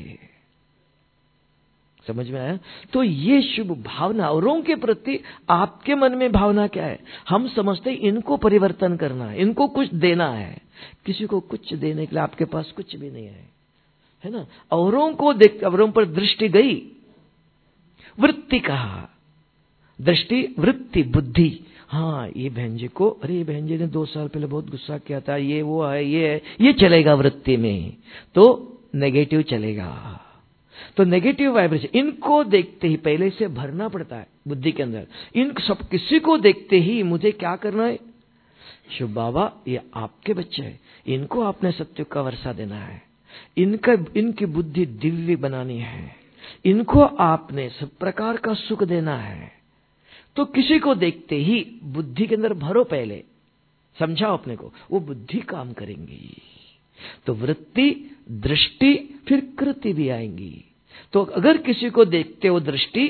समझ में आया? तो ये शुभ भावना औरों के प्रति आपके मन में भावना क्या है? हम समझते इनको परिवर्तन करना है, इनको कुछ देना है। किसी को कुछ देने के लिए आपके पास कुछ भी नहीं है, है ना? औरों को देख, औरों पर दृष्टि गई, वृत्ति कहा, दृष्टि वृत्ति बुद्धि। हाँ, ये बहन जी को, अरे ये बहन जी ने दो साल पहले बहुत गुस्सा किया था, ये वो है, ये है, ये चलेगा वृत्ति में, तो नेगेटिव चलेगा। तो नेगेटिव वाइब्रेशन, इनको देखते ही पहले से भरना पड़ता है बुद्धि के अंदर। इन सब किसी को देखते ही मुझे क्या करना है? शुभ बाबा, ये आपके बच्चे हैं, इनको आपने सत्य का वर्षा देना है, इनका इनकी बुद्धि दिव्य बनानी है, इनको आपने सब प्रकार का सुख देना है। तो किसी को देखते ही बुद्धि के अंदर भरो, पहले समझाओ अपने को, वो बुद्धि काम करेंगी। तो वृत्ति, दृष्टि, फिर कृति भी आएंगी। तो अगर किसी को देखते हो दृष्टि,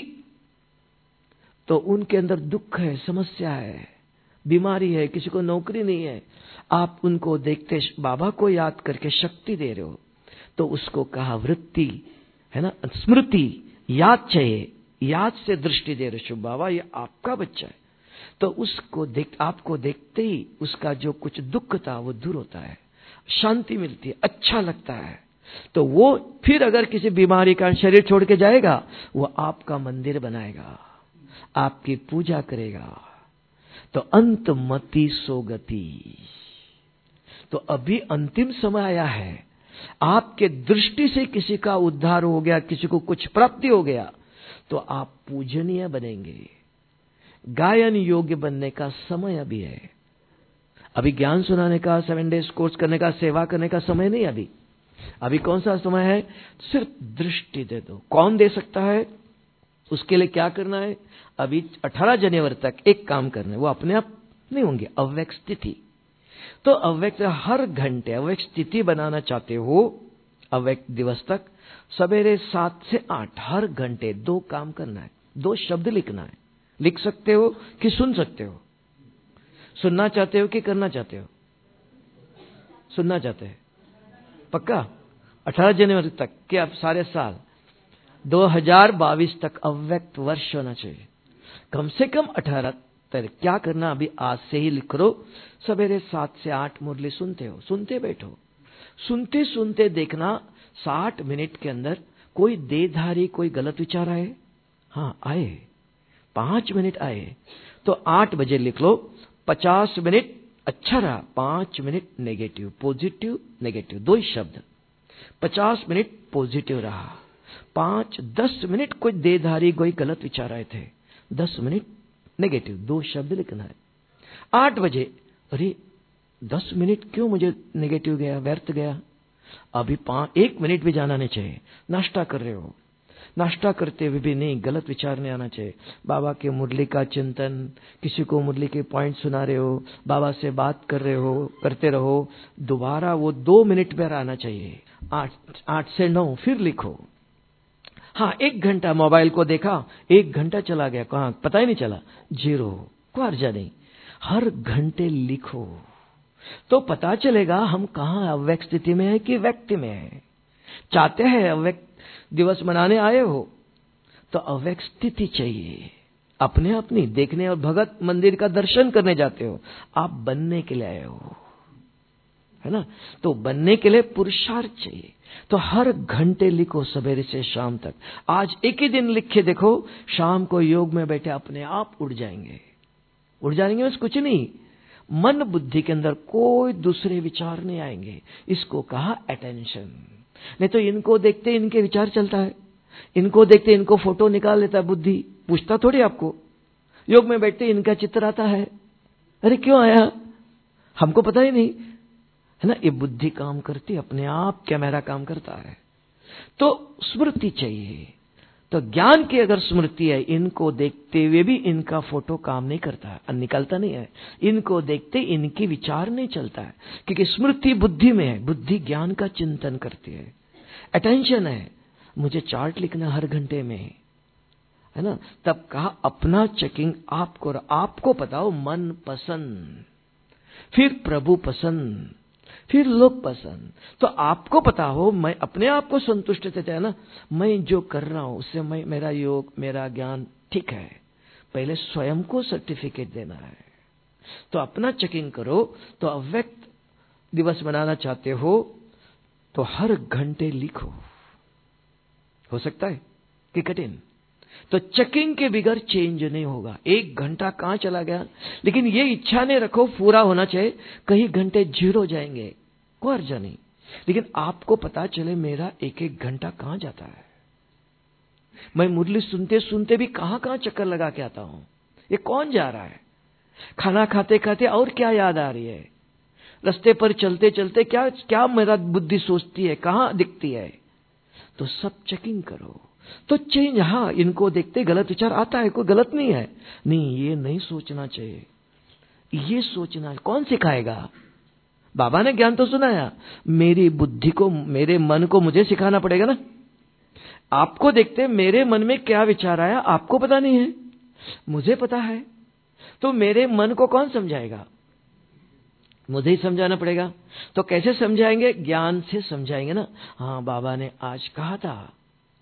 तो उनके अंदर दुख है, समस्या है, बीमारी है, किसी को नौकरी नहीं है, आप उनको देखते बाबा को याद करके शक्ति दे रहे हो, तो उसको कहा वृत्ति, है ना, स्मृति, याद चाहिए, याद से दृष्टि दे रहे हो, शुभ बाबा ये आपका बच्चा है। तो उसको देख, आपको देखते ही उसका जो कुछ दुख था वो दूर होता है, शांति मिलती है, अच्छा लगता है। तो वो फिर अगर किसी बीमारी का शरीर छोड़ के जाएगा, वो आपका मंदिर बनाएगा, आपकी पूजा करेगा। तो अंत मति सोगति। तो अभी अंतिम समय आया है, आपके दृष्टि से किसी का उद्धार हो गया, किसी को कुछ प्राप्ति हो गया, तो आप पूजनीय बनेंगे, गायन योग्य बनने का समय अभी है। अभी ज्ञान सुनाने का, सेवन डेज कोर्स करने का, सेवा करने का समय नहीं। अभी अभी कौन सा समय है? सिर्फ दृष्टि दे दो। कौन दे सकता है? उसके लिए क्या करना है? अभी अठारह जनवरी तक एक काम करना है, वो अपने आप नहीं होंगे, अव्यक्त स्थिति। तो अव्यक्त हर घंटे अव्यक्त स्थिति बनाना चाहते हो, अव्यक्त दिवस तक सवेरे सात से आठ हर घंटे दो काम करना है, दो शब्द लिखना है। लिख सकते हो कि सुन सकते हो? सुनना चाहते हो कि करना चाहते हो? सुनना चाहते हैं? पक्का? अठारह जनवरी तक कि अब सारे साल दो हज़ार बाईस तक अव्यक्त वर्ष होना चाहिए, कम से कम अठारह तक। क्या करना? अभी आज से ही लिख लो, सवेरे सात से आठ मुरली सुनते हो, सुनते बैठो, सुनते सुनते देखना साठ मिनट के अंदर कोई देहधारी, कोई गलत विचार आए, हाँ आए, पांच मिनट आए तो आठ बजे लिख लो, पचास मिनट अच्छा रहा, पांच मिनट नेगेटिव, पॉजिटिव नेगेटिव, दो ही शब्द। पचास मिनट पॉजिटिव रहा, पांच दस मिनट कोई देहधारी, कोई गलत विचार आए थे, दस मिनट नेगेटिव, दो शब्द लिखना है। आठ बजे अरे दस मिनट क्यों मुझे नेगेटिव गया, व्यर्थ गया, अभी पांच एक मिनट भी जाना नहीं चाहिए। नाश्ता कर रहे हो, नाश्ता करते हुए भी नहीं, गलत विचार नहीं आना चाहिए। बाबा के मुरली का चिंतन, किसी को मुरली के पॉइंट सुना रहे हो, बाबा से बात कर रहे हो, करते रहो, दोबारा वो दो मिनट पर आना चाहिए। आठ आठ से नौ फिर लिखो। हाँ, एक घंटा मोबाइल को देखा, एक घंटा चला गया, कहाँ पता ही नहीं चला, जीरो, कोई अर्जा नहीं। हर घंटे लिखो तो पता चलेगा हम कहाँ अव्यक्त स्थिति में है कि व्यक्ति में है। चाहते हैं अव्यक्त दिवस मनाने आए हो तो अव्यक्त स्थिति चाहिए, अपने अपनी देखने, और भगत मंदिर का दर्शन करने जाते हो, आप बनने के लिए आए हो, है ना? तो बनने के लिए पुरुषार्थ चाहिए। तो हर घंटे लिखो, सवेरे से शाम तक। आज एक ही दिन लिख के देखो, शाम को योग में बैठे अपने आप उड़ जाएंगे। उड़ जाएंगे बस, कुछ नहीं, मन बुद्धि के अंदर कोई दूसरे विचार नहीं आएंगे। इसको कहा अटेंशन। नहीं तो इनको देखते इनके विचार चलता है, इनको देखते इनको फोटो निकाल लेता है बुद्धि, पूछता थोड़ी आपको। योग में बैठते इनका चित्र आता है, अरे क्यों आया, हमको पता ही नहीं, है ना? ये बुद्धि काम करती, अपने आप कैमरा काम करता है। तो स्मृति चाहिए। तो ज्ञान की अगर स्मृति है, इनको देखते हुए भी इनका फोटो काम नहीं करता, निकलता नहीं है, इनको देखते इनके विचार नहीं चलता है, क्योंकि स्मृति बुद्धि में है, बुद्धि ज्ञान का चिंतन करती है। अटेंशन है, मुझे चार्ट लिखना हर घंटे में, है ना? तब कहा अपना चेकिंग आपको, आपको बताओ मन पसंद, फिर प्रभु पसंद, फिर लोग पसंद। तो आपको पता हो, मैं अपने आप को संतुष्ट रहता है ना, मैं जो कर रहा हूं उससे मैं, मेरा योग, मेरा ज्ञान ठीक है। पहले स्वयं को सर्टिफिकेट देना है। तो अपना चेकिंग करो। तो अव्यक्त दिवस बनाना चाहते हो तो हर घंटे लिखो। हो सकता है कि कठिन? तो चेकिंग के बिगर चेंज नहीं होगा। एक घंटा कहां चला गया, लेकिन ये इच्छा नहीं रखो पूरा होना चाहिए। कई घंटे जीरो जाएंगे, कोई अर्जा नहीं, लेकिन आपको पता चले मेरा एक एक घंटा कहां जाता है। मैं मुरली सुनते सुनते भी कहां कहां चक्कर लगा के आता हूं। ये कौन जा रहा है? खाना खाते खाते और क्या याद आ रही है? रास्ते पर चलते चलते क्या क्या मेरा बुद्धि सोचती है, कहां दिखती है? तो सब चेकिंग करो। तो चेंज, हाँ, इनको देखते गलत विचार आता है, कोई गलत नहीं है। नहीं, ये नहीं सोचना चाहिए, ये सोचना कौन सिखाएगा? बाबा ने ज्ञान तो सुनाया, मेरी बुद्धि को, मेरे मन को मुझे सिखाना पड़ेगा ना। आपको देखते मेरे मन में क्या विचार आया आपको पता नहीं है, मुझे पता है। तो मेरे मन को कौन समझाएगा? मुझे ही समझाना पड़ेगा। तो कैसे समझाएंगे? ज्ञान से समझाएंगे ना। हाँ, बाबा ने आज कहा था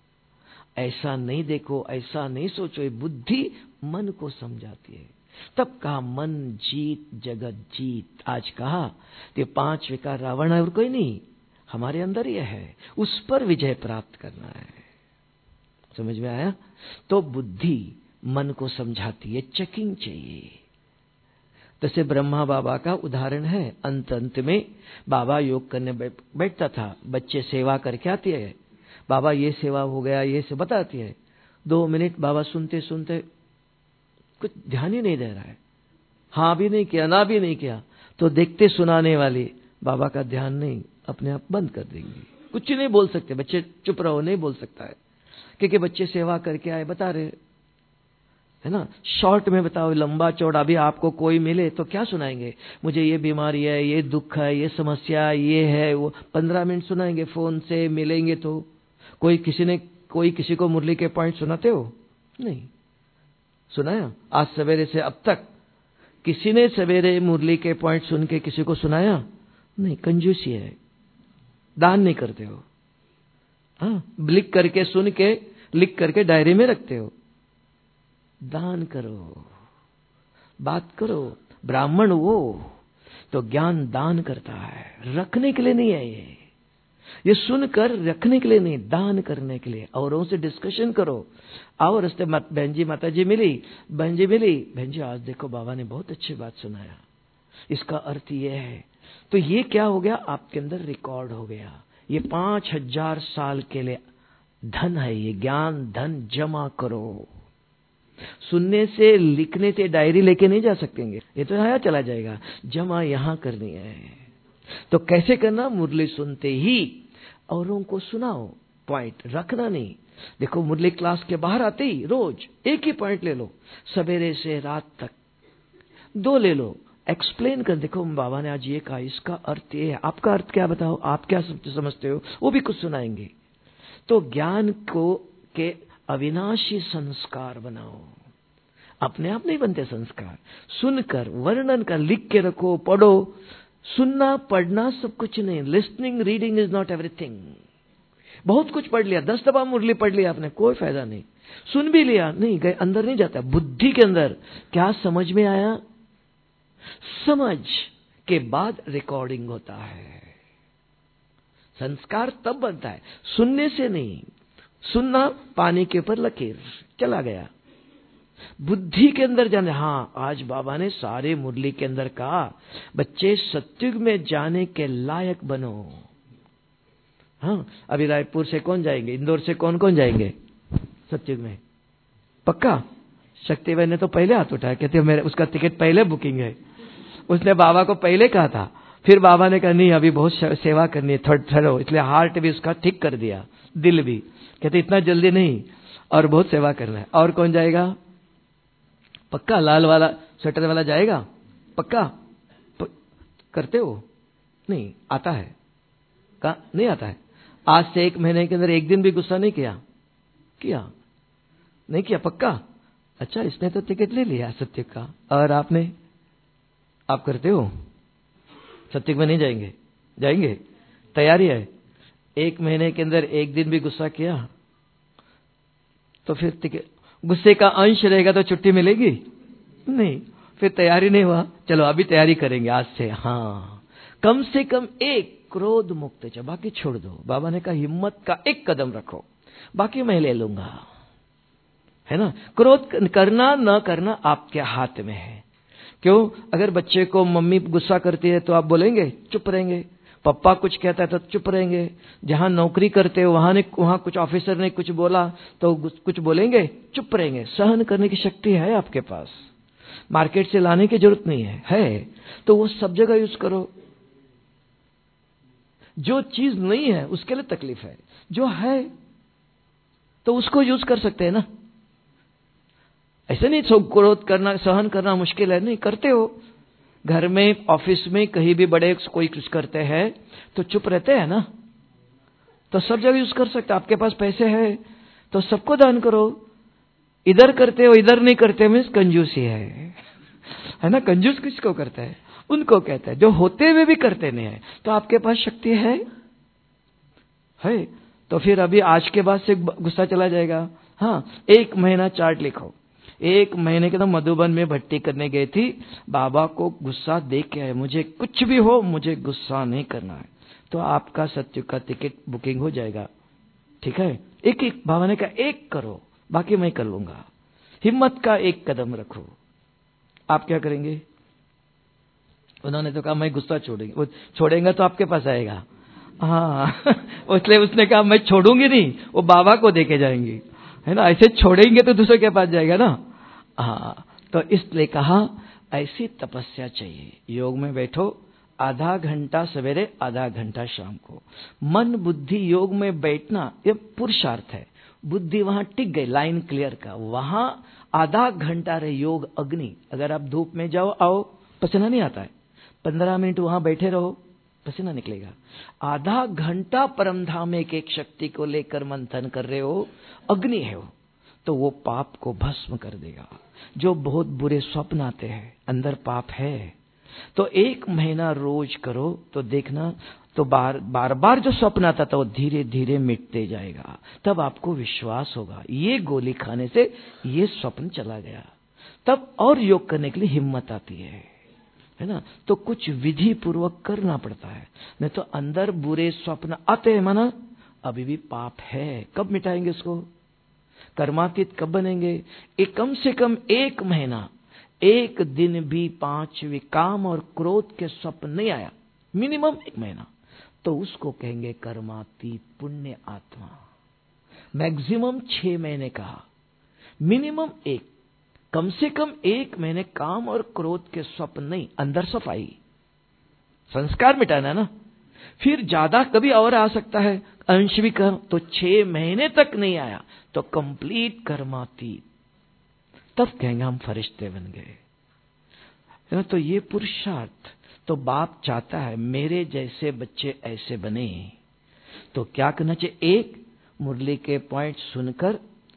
ऐसा नहीं देखो, ऐसा नहीं सोचो। ये बुद्धि मन को समझाती है। तब कहा मन जीत जगत जीत। आज कहा कि पांच विकार रावण है और कोई नहीं, हमारे अंदर यह है, उस पर विजय प्राप्त करना है। समझ में आया? तो बुद्धि मन को समझाती है, चेकिंग चाहिए। जैसे ब्रह्मा बाबा का उदाहरण है। अंत अंत में बाबा योग करने बैठता था, बच्चे सेवा करके आती है, बाबा ये सेवा हो गया, ये से बताती है। दो मिनट बाबा सुनते सुनते कुछ ध्यान ही नहीं दे रहा है, हाँ भी नहीं किया, ना भी नहीं किया। तो देखते सुनाने वाली बाबा का ध्यान नहीं, अपने आप बंद कर देंगे, कुछ नहीं बोल सकते। बच्चे चुप रहो, नहीं बोल सकता है, क्योंकि बच्चे सेवा करके आए, बता रहे है ना। शॉर्ट में बताओ, लंबा चौड़ा भी आपको कोई मिले तो क्या सुनाएंगे? मुझे ये बीमारी है, ये दुख है, ये समस्या, ये है वो। पंद्रह मिनट सुनाएंगे। फोन से मिलेंगे तो कोई किसी ने कोई किसी को मुरली के पॉइंट सुनाते हो? नहीं सुनाया। आज सवेरे से अब तक किसी ने सवेरे मुरली के पॉइंट सुन के किसी को सुनाया? नहीं। कंजूसी है, दान नहीं करते हो। हाँ, लिख करके सुन के लिख करके डायरी में रखते हो। दान करो, बात करो। ब्राह्मण वो तो ज्ञान दान करता है, रखने के लिए नहीं है। ये ये सुनकर रखने के लिए नहीं, दान करने के लिए। औरों से डिस्कशन करो। आओ रास्ते मत, बहन जी माता जी मिली, बहन जी मिली, बहन जी आज देखो बाबा ने बहुत अच्छी बात सुनाया, इसका अर्थ ये है। तो ये क्या हो गया? आपके अंदर रिकॉर्ड हो गया। ये पांच हजार साल के लिए धन है, ये ज्ञान धन जमा करो। सुनने से, लिखने से, डायरी लेके नहीं जा सकेंगे, ये तो आया चला जाएगा। जमा यहां करनी है। तो कैसे करना? मुरली सुनते ही औरों को सुनाओ, पॉइंट रखना नहीं। देखो मुरली क्लास के बाहर आते ही रोज एक ही पॉइंट ले लो, सवेरे से रात तक दो ले लो, एक्सप्लेन कर। देखो बाबा ने आज ये कहा, इसका अर्थ ये है, आपका अर्थ क्या बताओ, आप क्या समझते हो, वो भी कुछ सुनाएंगे। तो ज्ञान को के अविनाशी संस्कार बनाओ। अपने आप नहीं बनते संस्कार, सुनकर, वर्णन कर, लिख के रखो, पढ़ो। सुनना पढ़ना सब कुछ नहीं, listening reading is not everything. बहुत कुछ पढ़ लिया, दस दफा मुरली पढ़ लिया आपने, कोई फायदा नहीं। सुन भी लिया, नहीं गए, अंदर नहीं जाता। बुद्धि के अंदर क्या समझ में आया? समझ के बाद रिकॉर्डिंग होता है। संस्कार तब बनता है, सुनने से नहीं। सुनना पानी के ऊपर लकीर, चला गया। बुद्धि के अंदर जाने, हाँ आज बाबा ने सारे मुरली के अंदर कहा, बच्चे सत्युग में जाने के लायक बनो। हाँ, अभी रायपुर से कौन जाएंगे, इंदौर से कौन कौन जाएंगे सत्युग में? पक्का? शक्ति बहन ने तो पहले हाथ उठाया, कहते मेरे उसका टिकट पहले बुकिंग है। उसने बाबा को पहले कहा था, फिर बाबा ने कहा नहीं अभी बहुत सेवा करनी है, थर्ड ठहरो, इसलिए हार्ट भी उसका ठीक कर दिया, दिल भी। कहते इतना जल्दी नहीं, और बहुत सेवा करना है। और कौन जाएगा? पक्का? लाल वाला स्वेटर वाला जाएगा? पक्का? प... करते हो? नहीं आता है? का नहीं आता है? आज से एक महीने के अंदर एक दिन भी गुस्सा नहीं किया? किया नहीं किया? पक्का? अच्छा, इसने तो टिकट ले लिया सत्य का, और आपने, आप करते हो? सत्य में नहीं जाएंगे? जाएंगे? तैयारी है? एक महीने के अंदर एक दिन भी गुस्सा किया तो फिर गुस्से का अंश रहेगा तो छुट्टी मिलेगी नहीं, फिर तैयारी नहीं हुआ। चलो अभी तैयारी करेंगे आज से। हाँ, कम से कम एक क्रोध मुक्त चाहिए, बाकी छोड़ दो। बाबा ने कहा हिम्मत का एक कदम रखो, बाकी मैं ले लूंगा, है ना। क्रोध करना न करना आपके हाथ में है। क्यों? अगर बच्चे को मम्मी गुस्सा करती है तो आप बोलेंगे? चुप रहेंगे। पप्पा कुछ कहता है तो चुप रहेंगे। जहां नौकरी करते हो वहां ने वहां कुछ ऑफिसर ने कुछ बोला तो कुछ बोलेंगे? चुप रहेंगे। सहन करने की शक्ति है आपके पास, मार्केट से लाने की जरूरत नहीं है, है तो वो सब जगह यूज करो। जो चीज नहीं है उसके लिए तकलीफ है, जो है तो उसको यूज कर सकते हैं ना। ऐसे नहीं सब क्रोध करना सहन करना मुश्किल है, नहीं करते हो। घर में, ऑफिस में, कहीं भी बड़े कोई कुछ करते हैं तो चुप रहते हैं ना, तो सब जगह यूज कर सकते। आपके पास पैसे है तो सबको दान करो। इधर करते हो इधर नहीं करते मीन्स कंजूसी है, है ना। कंजूस किसको करता है? उनको कहता है जो होते हुए भी करते नहीं है। तो आपके पास शक्ति है है तो फिर अभी आज के बाद से गुस्सा चला जाएगा। हाँ, एक महीना चार्ट लिखो। एक महीने के तो मधुबन में भट्टी करने गई थी, बाबा को गुस्सा देख के आए, मुझे कुछ भी हो मुझे गुस्सा नहीं करना है। तो आपका सत्युग का टिकट बुकिंग हो जाएगा, ठीक है। एक एक बाबा ने कहा एक करो, बाकी मैं कर लूंगा। हिम्मत का एक कदम रखो। आप क्या करेंगे? उन्होंने तो कहा मैं गुस्सा छोड़ेंगे। वो छोड़ेंगे तो आपके पास आएगा। हाँ इसलिए उसने कहा मैं छोड़ूंगी नहीं, वो बाबा को देके जाएंगी, है ना। ऐसे छोड़ेंगे तो दूसरे के पास जाएगा ना। हाँ, तो इसलिए कहा ऐसी तपस्या चाहिए। योग में बैठो, आधा घंटा सवेरे आधा घंटा शाम को। मन बुद्धि योग में बैठना ये पुरुषार्थ है। बुद्धि वहां टिक गई, लाइन क्लियर का, वहां आधा घंटा रहे योग अग्नि। अगर आप धूप में जाओ आओ पसीना नहीं आता है, पंद्रह मिनट वहां बैठे रहो पसीना निकलेगा। आधा घंटा परमधाम में एक एक शक्ति को लेकर मंथन कर रहे हो, अग्नि है वो, तो वो पाप को भस्म कर देगा। जो बहुत बुरे स्वप्न आते हैं अंदर पाप है, तो एक महीना रोज करो तो देखना, तो बार बार बार जो स्वप्न आता था वो धीरे धीरे मिटते जाएगा। तब आपको विश्वास होगा ये गोली खाने से ये स्वप्न चला गया। तब और योग करने के लिए हिम्मत आती है, है ना। तो कुछ विधि पूर्वक करना पड़ता है, नहीं तो अंदर बुरे स्वप्न आते हैं, माना अभी भी पाप है। कब मिटाएंगे इसको? कर्मातीत कब बनेंगे? एक कम से कम एक महीना, एक दिन भी पांच काम और क्रोध के स्वप्न नहीं आया, मिनिमम एक महीना, तो उसको कहेंगे कर्मातीत पुण्य आत्मा। मैक्सिमम छह महीने कहा, मिनिमम एक, कम से कम एक महीने काम और क्रोध के स्वप्न नहीं, अंदर सफाई, संस्कार मिटाना है ना। फिर ज्यादा कभी और आ सकता है, अंश भी कम, तो छह महीने तक नहीं आया तो कंप्लीट कर्मातीत, तब कहेंगे हम फरिश्ते बन गए, है ना। तो ये पुरुषार्थ, तो बाप चाहता है मेरे जैसे बच्चे ऐसे बने। तो क्या करना चाहिए? एक, मुरली के पॉइंट सुनकर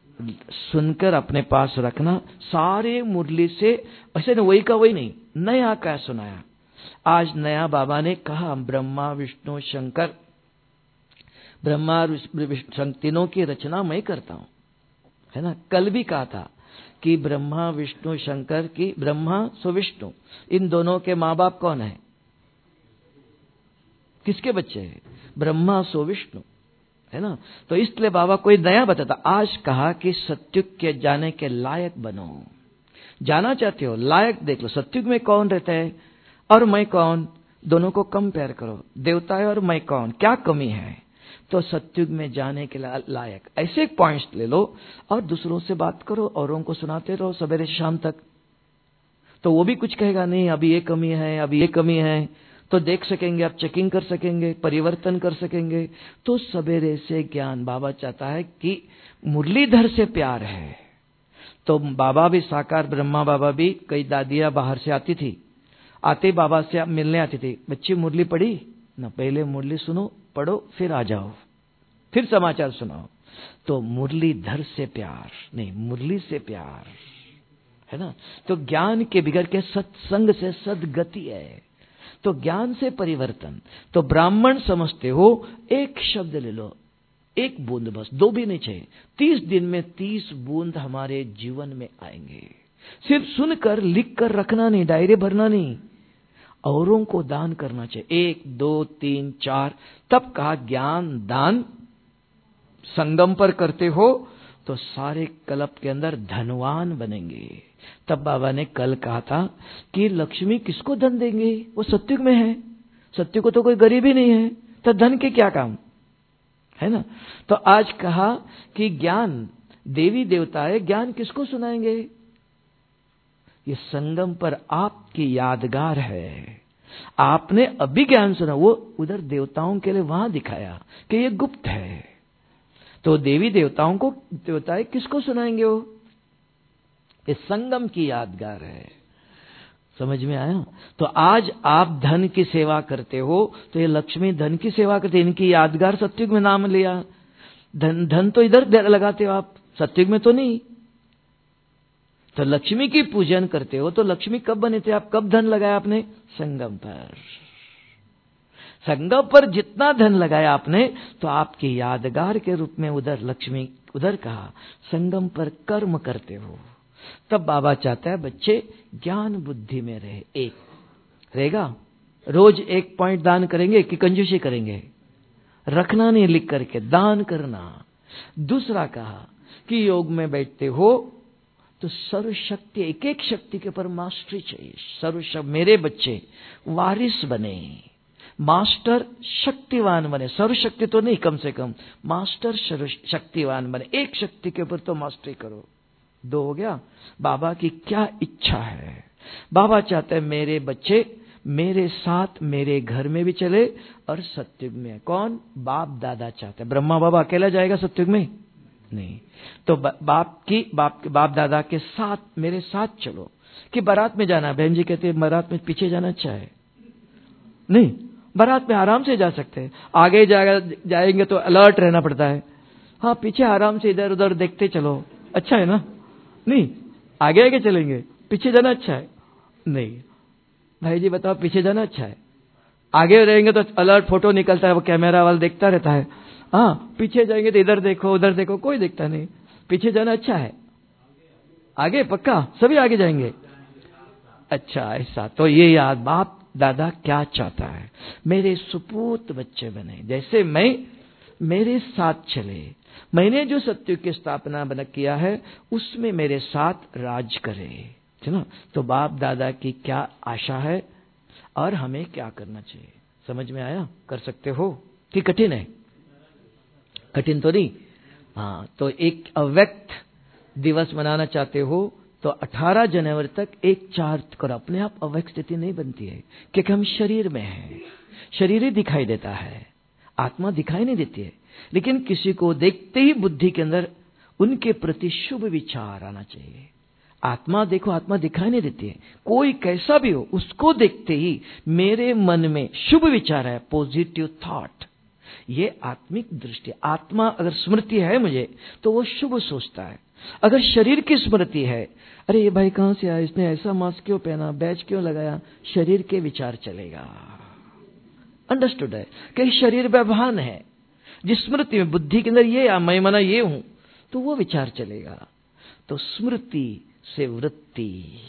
सुनकर अपने पास रखना, सारे मुरली से ऐसे वही का वही नहीं, नया क्या सुनाया। आज नया बाबा ने कहा ब्रह्मा विष्णु शंकर, ब्रह्मा विष्णु तीनों की रचना मैं करता हूं, है ना। कल भी कहा था कि ब्रह्मा विष्णु शंकर की, ब्रह्मा सो विष्णु, इन दोनों के माँ बाप कौन है? किसके बच्चे हैं? ब्रह्मा सो विष्णु, है ना। तो इसलिए बाबा कोई नया बताता। आज कहा कि सत्युग के जाने के लायक बनो। जाना चाहते हो, लायक देख लो, सत्युग में कौन रहता है और मैं कौन, दोनों को कंपेयर करो। देवता है और मैं कौन, क्या कमी है, तो सत्युग में जाने के लायक ऐसे पॉइंट्स ले लो और दूसरों से बात करो, औरों को सुनाते रहो सवेरे से शाम तक। तो वो भी कुछ कहेगा नहीं अभी ये कमी है, अभी ये कमी है, तो देख सकेंगे, आप चेकिंग कर सकेंगे, परिवर्तन कर सकेंगे। तो सवेरे से ज्ञान, बाबा चाहता है कि मुरलीधर से प्यार है। तो बाबा भी साकार, ब्रह्मा बाबा भी, कई दादियां बाहर से आती थी, आते बाबा से मिलने आती थी, बच्ची मुरली पढ़ी ना, पहले मुरली सुनो, पढ़ो, फिर आ जाओ, फिर समाचार सुनाओ। तो मुरलीधर से प्यार नहीं, मुरली से प्यार, है ना। तो ज्ञान के बिगड़ के सत्संग से सदगति है। तो ज्ञान से परिवर्तन। तो ब्राह्मण समझते हो, एक शब्द ले लो, एक बूंद बस, दो भी नहीं चाहिए। तीस दिन में तीस बूंद हमारे जीवन में आएंगे। सिर्फ सुनकर लिख कर रखना नहीं, डायरी भरना नहीं, औरों को दान करना चाहिए। एक, दो, तीन, चार। तब कहा ज्ञान दान संगम पर करते हो तो सारे कल्प के अंदर धनवान बनेंगे। तब बाबा ने कल कहा था कि लक्ष्मी किसको धन देंगे, वो सत्युग में है, सत्युग को तो कोई गरीब ही नहीं है, तो धन के क्या काम, है ना। तो आज कहा कि ज्ञान देवी देवता है, ज्ञान किसको सुनाएंगे, ये संगम पर आपकी यादगार है। आपने अभी ज्ञान सुना, वो उधर देवताओं के लिए वहां दिखाया कि ये गुप्त है। तो देवी देवताओं को देवताएं किसको सुनाएंगे, वो इस संगम की यादगार है। समझ में आया। तो आज आप धन की सेवा करते हो तो ये लक्ष्मी धन की सेवा करते, इनकी यादगार सत्युग में नाम लिया। धन धन तो इधर लगाते हो आप, सत्युग में तो नहीं। तो लक्ष्मी की पूजन करते हो तो लक्ष्मी कब बने थे आप, कब धन लगाया आपने, संगम पर। संगम पर जितना धन लगाया आपने तो आपकी यादगार के रूप में उधर लक्ष्मी, उधर कहा संगम पर कर्म करते हो। तब बाबा चाहता है बच्चे ज्ञान बुद्धि में रहे। एक रहेगा, रोज एक पॉइंट दान करेंगे कि कंजूसी करेंगे, रखना नहीं, लिख करके दान करना। दूसरा कहा कि योग में बैठते हो तो सर्वशक्ति, एक एक शक्ति के ऊपर मास्टरी चाहिए। सर्वशक्ति, मेरे बच्चे वारिस बने, मास्टर शक्तिवान बने, सर्वशक्ति तो नहीं, कम से कम मास्टर शक्तिवान बने। एक शक्ति के ऊपर तो मास्टरी करो। दो हो गया, बाबा की क्या इच्छा है। बाबा चाहते हैं मेरे बच्चे मेरे साथ मेरे घर में भी चले और सत्युग में। कौन, बाप दादा चाहते हैं। ब्रह्मा बाबा अकेला जाएगा सत्युग में नहीं, तो बाप की बाप के बाप दादा के साथ मेरे साथ चलो। कि बारात में जाना, बहन जी कहते हैं बारात में पीछे जाना अच्छा है, नहीं, बारात में आराम से जा सकते हैं। आगे जाएगा जाएंगे तो अलर्ट रहना पड़ता है। हाँ, पीछे आराम से इधर उधर देखते चलो, अच्छा है ना। नहीं, आगे आगे चलेंगे, पीछे जाना अच्छा है नहीं। भाई जी बताओ, पीछे जाना अच्छा है, आगे रहेंगे तो अलर्ट फोटो निकलता है, वो कैमरा वाला देखता रहता है। हाँ, पीछे जाएंगे तो इधर देखो उधर देखो, कोई देखता नहीं। पीछे जाना अच्छा है, आगे पक्का सभी आगे जाएंगे। अच्छा ऐसा, तो ये याद बाप दादा क्या चाहता है, मेरे सुपूत बच्चे बने, जैसे मैं मेरे साथ चले। मैंने जो सत्युग की स्थापना बना किया है उसमें मेरे साथ राज करे, है ना। तो बाप दादा की क्या आशा है और हमें क्या करना चाहिए, समझ में आया। कर सकते हो कि कठिन है, कठिन तो नहीं। हाँ, तो एक अव्यक्त दिवस मनाना चाहते हो तो अठारह जनवरी तक एक चार्ट करो। अपने आप अव्यक्त स्थिति नहीं बनती है क्योंकि हम शरीर में हैं, शरीर ही दिखाई देता है, आत्मा दिखाई नहीं देती है। लेकिन किसी को देखते ही बुद्धि के अंदर उनके प्रति शुभ विचार आना चाहिए। आत्मा देखो, आत्मा दिखाई नहीं देती है, कोई कैसा भी हो उसको देखते ही मेरे मन में शुभ विचार है, पॉजिटिव थॉट। ये आत्मिक दृष्टि। आत्मा अगर स्मृति है मुझे तो वो शुभ सोचता है। अगर शरीर की स्मृति है, अरे ये भाई कहां से आया, इसने ऐसा मास्क क्यों पहना, बैच क्यों लगाया, शरीर के विचार चलेगा। अंडरस्टूड है कि शरीर व्यवहान है, जिस स्मृति में बुद्धि के अंदर ये मैं मना ये हूं तो वो विचार चलेगा। तो स्मृति से वृत्ति,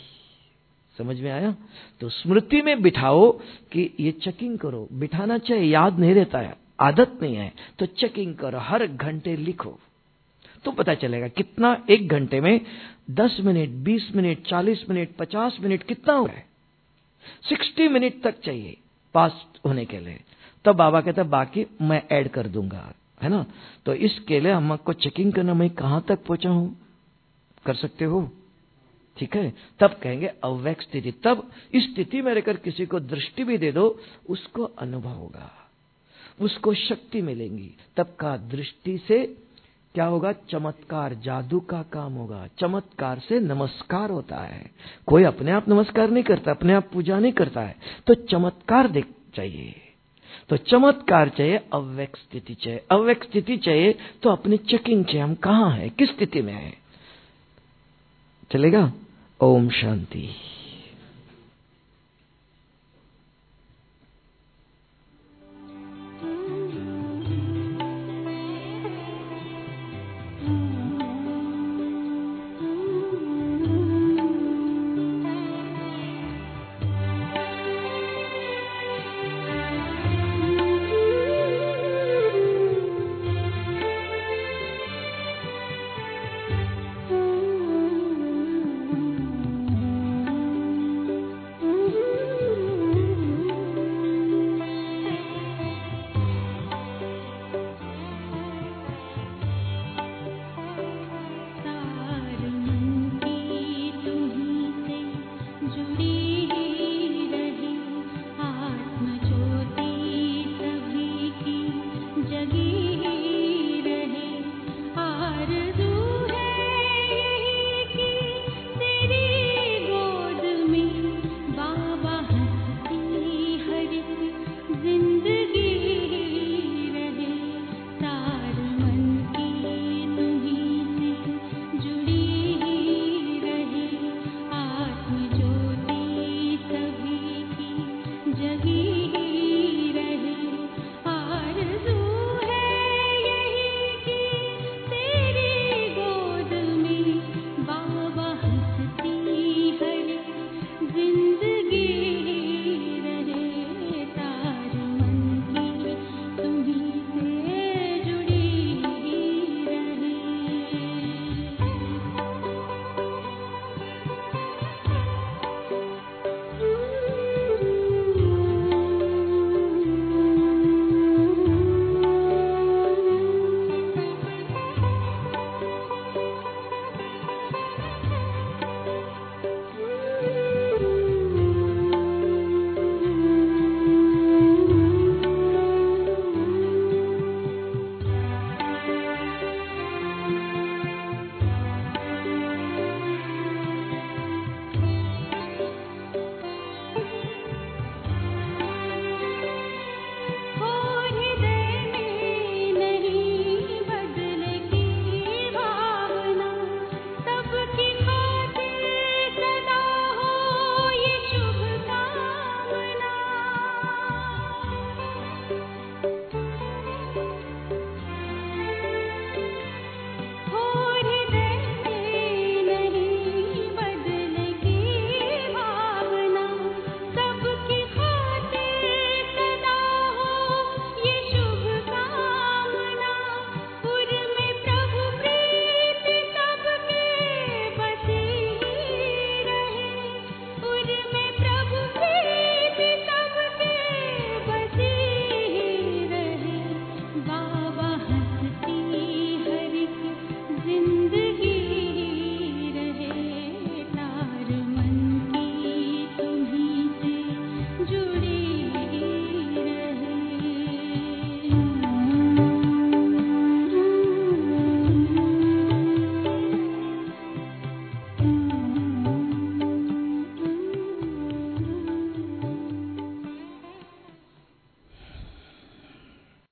समझ में आया। तो स्मृति में बिठाओ कि ये चेकिंग करो, बिठाना चाहिए, याद नहीं रहता है, आदत नहीं है तो चेकिंग करो, हर घंटे लिखो तो पता चलेगा कितना एक घंटे में दस मिनट, बीस मिनट, चालीस मिनट, पचास मिनट कितना हो रहा है। साठ मिनट तक चाहिए पास होने के लिए। तब बाबा कहता बाकी मैं ऐड कर दूंगा, है ना। तो इसके लिए हमको चेकिंग करना, मैं कहां तक पहुंचा हूं, कर सकते हो, ठीक है। तब कहेंगे अव्यक्त स्थिति। तब इस स्थिति में रहकर किसी को दृष्टि भी दे दो, उसको अनुभव होगा, उसको शक्ति मिलेंगी। तब का दृष्टि से क्या होगा, चमत्कार, जादू का काम होगा। चमत्कार से नमस्कार होता है। कोई अपने आप नमस्कार नहीं करता, अपने आप पूजा नहीं करता है, तो चमत्कार देख चाहिए। तो चमत्कार चाहिए, अव्यक्त स्थिति चाहिए। अव्यक्त स्थिति चाहिए तो अपनी चेकिंग चाहिए, हम कहां हैं, किस स्थिति में हैं, चलेगा। ओम शांति।